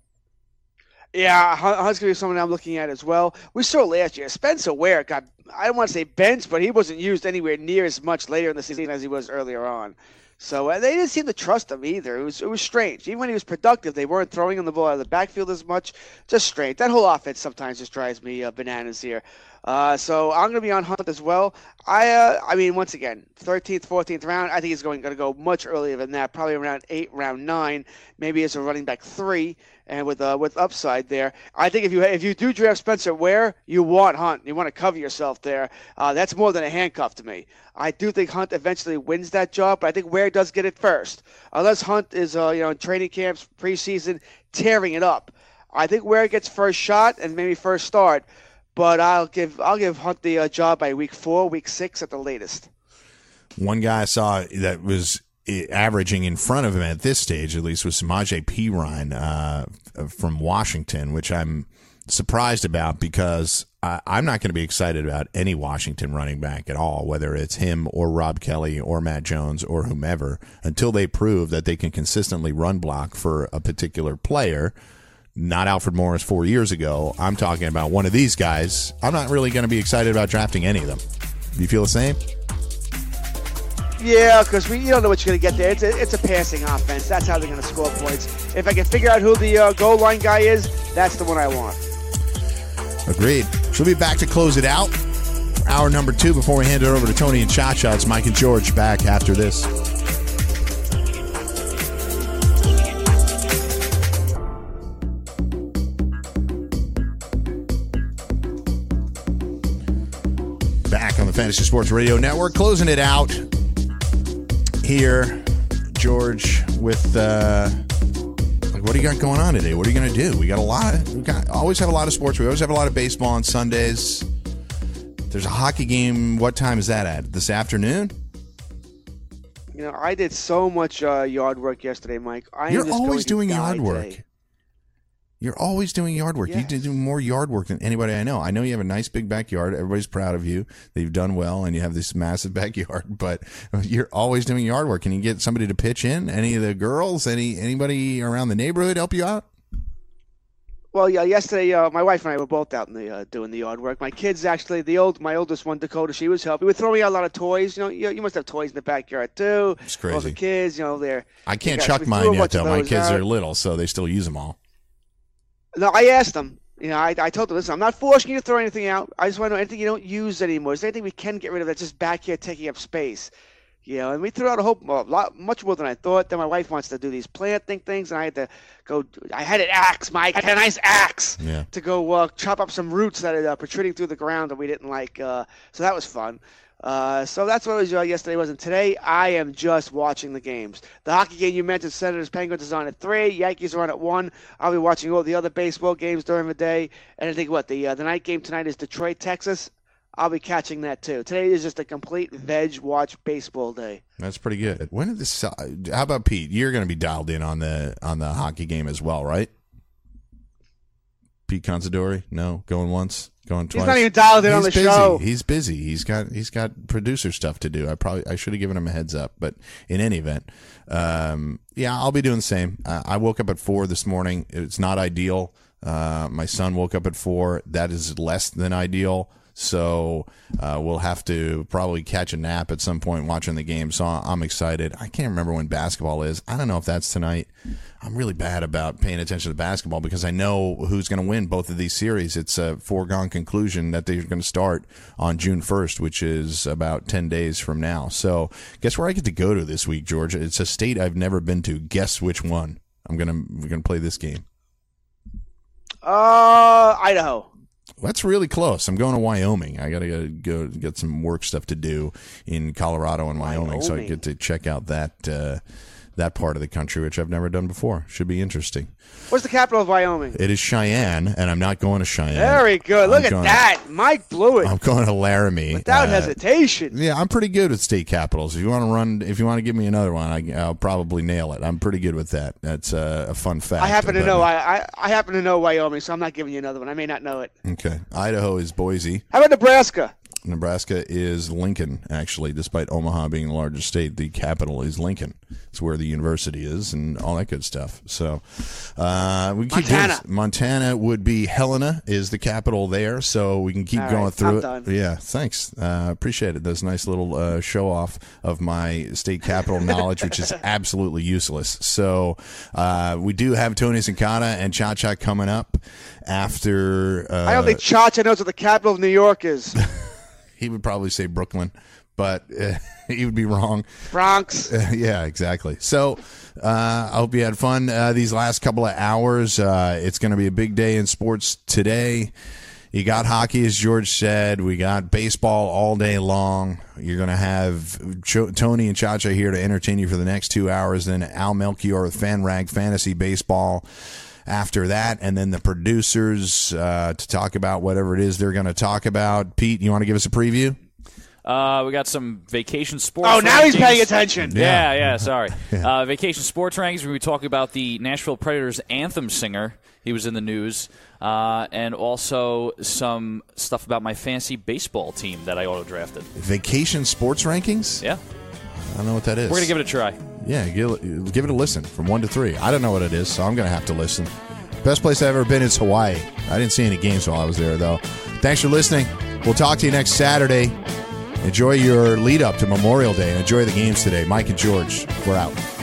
Yeah, Hunt's going to be someone I'm looking at as well. We saw last year, Spencer Ware got, I don't want to say benched, but he wasn't used anywhere near as much later in the season as he was earlier on. So uh, they didn't seem to trust him either. It was it was strange. Even when he was productive, they weren't throwing him the ball out of the backfield as much. Just strange. That whole offense sometimes just drives me uh, bananas here. Uh, so I'm going to be on Hunt as well. I uh, I mean, once again, thirteenth, fourteenth round, I think he's going, going to go much earlier than that, probably around eight, round nine, maybe as a running back three, and with uh, with upside there. I think if you if you do draft Spencer Ware, you want Hunt. You want to cover yourself there. Uh, that's more than a handcuff to me. I do think Hunt eventually wins that job, but I think Ware does get it first. Unless Hunt is uh, you know in training camps, preseason, tearing it up. I think Ware gets first shot and maybe first start. But I'll give I'll give Hunt the uh, job by week four, week six at the latest. One guy I saw that was averaging in front of him at this stage, at least, was Samaje Perine uh, from Washington, which I'm surprised about because I, I'm not going to be excited about any Washington running back at all, whether it's him or Rob Kelly or Matt Jones or whomever, until they prove that they can consistently run block for a particular player. Not Alfred Morris four years ago. I'm talking about one of these guys. I'm not really going to be excited about drafting any of them. Do you feel the same? Yeah, because we you don't know what you're going to get there. It's a, it's a passing offense. That's how they're going to score points. If I can figure out who the uh, goal line guy is, that's the one I want. Agreed. She'll be back to close it out. Hour number two before we hand it over to Tony and Cha-Cha. It's Mike and George back after this. Back on the Fantasy Sports Radio Network, closing it out here, George, with uh, like, what do you got going on today? What are you going to do? We got a lot of, we got always have a lot of sports. We always have a lot of baseball on Sundays. There's a hockey game. What time is that at? This afternoon? You know, I did so much uh, yard work yesterday, Mike. I You're am just always going doing yard work. today. You're always doing yard work. Yes. You do more yard work than anybody I know. I know you have a nice big backyard. Everybody's proud of you. That you've done well, and you have this massive backyard. But you're always doing yard work. Can you get somebody to pitch in? Any of the girls? Any anybody around the neighborhood help you out? Well, yeah. Yesterday, uh, my wife and I were both out in the uh, doing the yard work. My kids actually, the old, my oldest one, Dakota, she was helping. We were throwing out a lot of toys. You know, you, you must have toys in the backyard too. It's crazy. All the kids, you know, they're. I can't got, chuck mine yet, though. My kids out. are little, so they still use them all. No, I asked them. You know, I, I told them, listen, I'm not forcing you to throw anything out. I just want to know anything you don't use anymore. Is there anything we can get rid of that's just back here taking up space? You know, and we threw out a whole a lot, much more than I thought. Then my wife wants to do these planting things, and I had to go. I had an axe, Mike. I had a nice axe yeah. to go uh, chop up some roots that are uh, protruding through the ground that we didn't like. Uh, so that was fun. Uh, so that's what it was uh, yesterday was. And today I am just watching the games. The hockey game you mentioned, Senators Penguins, is on at three. Yankees are on at one. I'll be watching all the other baseball games during the day. And I think what the uh, the night game tonight is Detroit, Texas. I'll be catching that too. Today is just a complete veg watch baseball day. That's pretty good. When did this? How about Pete? You're going to be dialed in on the on the hockey game as well, right? Pete Considori? No, going once, going twice. He's not even dialed in He's on the busy. show. He's busy. He's got he's got producer stuff to do. I probably I should have given him a heads up, but in any event, um, yeah, I'll be doing the same. Uh, I woke up at four this morning. It's not ideal. Uh, my son woke up at four. That is less than ideal. So uh, we'll have to probably catch a nap at some point watching the game. So I'm excited. I can't remember when basketball is. I don't know if that's tonight. I'm really bad about paying attention to basketball because I know who's going to win both of these series. It's a foregone conclusion that they're going to start on June first, which is about ten days from now. So guess where I get to go to this week, Georgia? It's a state I've never been to. Guess which one? I'm going to we're going to play this game. Uh, Idaho. That's really close. I'm going to Wyoming. I got to go get some work stuff to do in Colorado and Wyoming, Wyoming. so I get to check out that uh, that part of the country, which I've never done before. Should be interesting. What's the capital of Wyoming? It is Cheyenne, and I'm not going to Cheyenne. Very good. Look I'm at going, that. Mike blew it. I'm going to Laramie. Without uh, hesitation. Yeah, I'm pretty good with state capitals. If you want to run, if you want to give me another one, I, I'll probably nail it. I'm pretty good with that. That's uh, a fun fact. I happen to but, know. I, I I happen to know Wyoming, so I'm not giving you another one. I may not know it. Okay. Idaho is Boise. How about Nebraska? Nebraska is Lincoln, actually, despite Omaha being the largest state. The capital is Lincoln. It's where the university is and all that good stuff. So uh, we keep Montana. Doing, Montana would be Helena is the capital there, so we can keep all going right, through I'm it. Done. Yeah, thanks. Uh, appreciate it. That's a nice little uh, show off of my state capital knowledge, which is absolutely useless. So uh, we do have Tony Sincata and Cha Cha coming up after. Uh, I don't think Cha-Cha knows what the capital of New York is. He would probably say Brooklyn, but uh, he would be wrong. Bronx. Uh, yeah, exactly. So uh, I hope you had fun uh, these last couple of hours. Uh, it's going to be a big day in sports today. You got hockey, as George said. We got baseball all day long. You're going to have Ch- Tony and Cha-Cha here to entertain you for the next two hours. Then Al Melchior with FanRag Fantasy Baseball after that, and then the producers uh, to talk about whatever it is they're going to talk about. Pete, you want to give us a preview? Uh, we got some vacation sports. Oh, now rankings. he's paying attention. Yeah, yeah, yeah sorry. yeah. Uh, vacation sports rankings. We're going to be talking about the Nashville Predators anthem singer. He was in the news. Uh, and also some stuff about my fantasy baseball team that I auto-drafted. Vacation sports rankings? Yeah. I don't know what that is. We're going to give it a try. Yeah, give, give it a listen from one to three. I don't know what it is, so I'm going to have to listen. Best place I've ever been is Hawaii. I didn't see any games while I was there, though. Thanks for listening. We'll talk to you next Saturday. Enjoy your lead up to Memorial Day and enjoy the games today. Mike and George, we're out.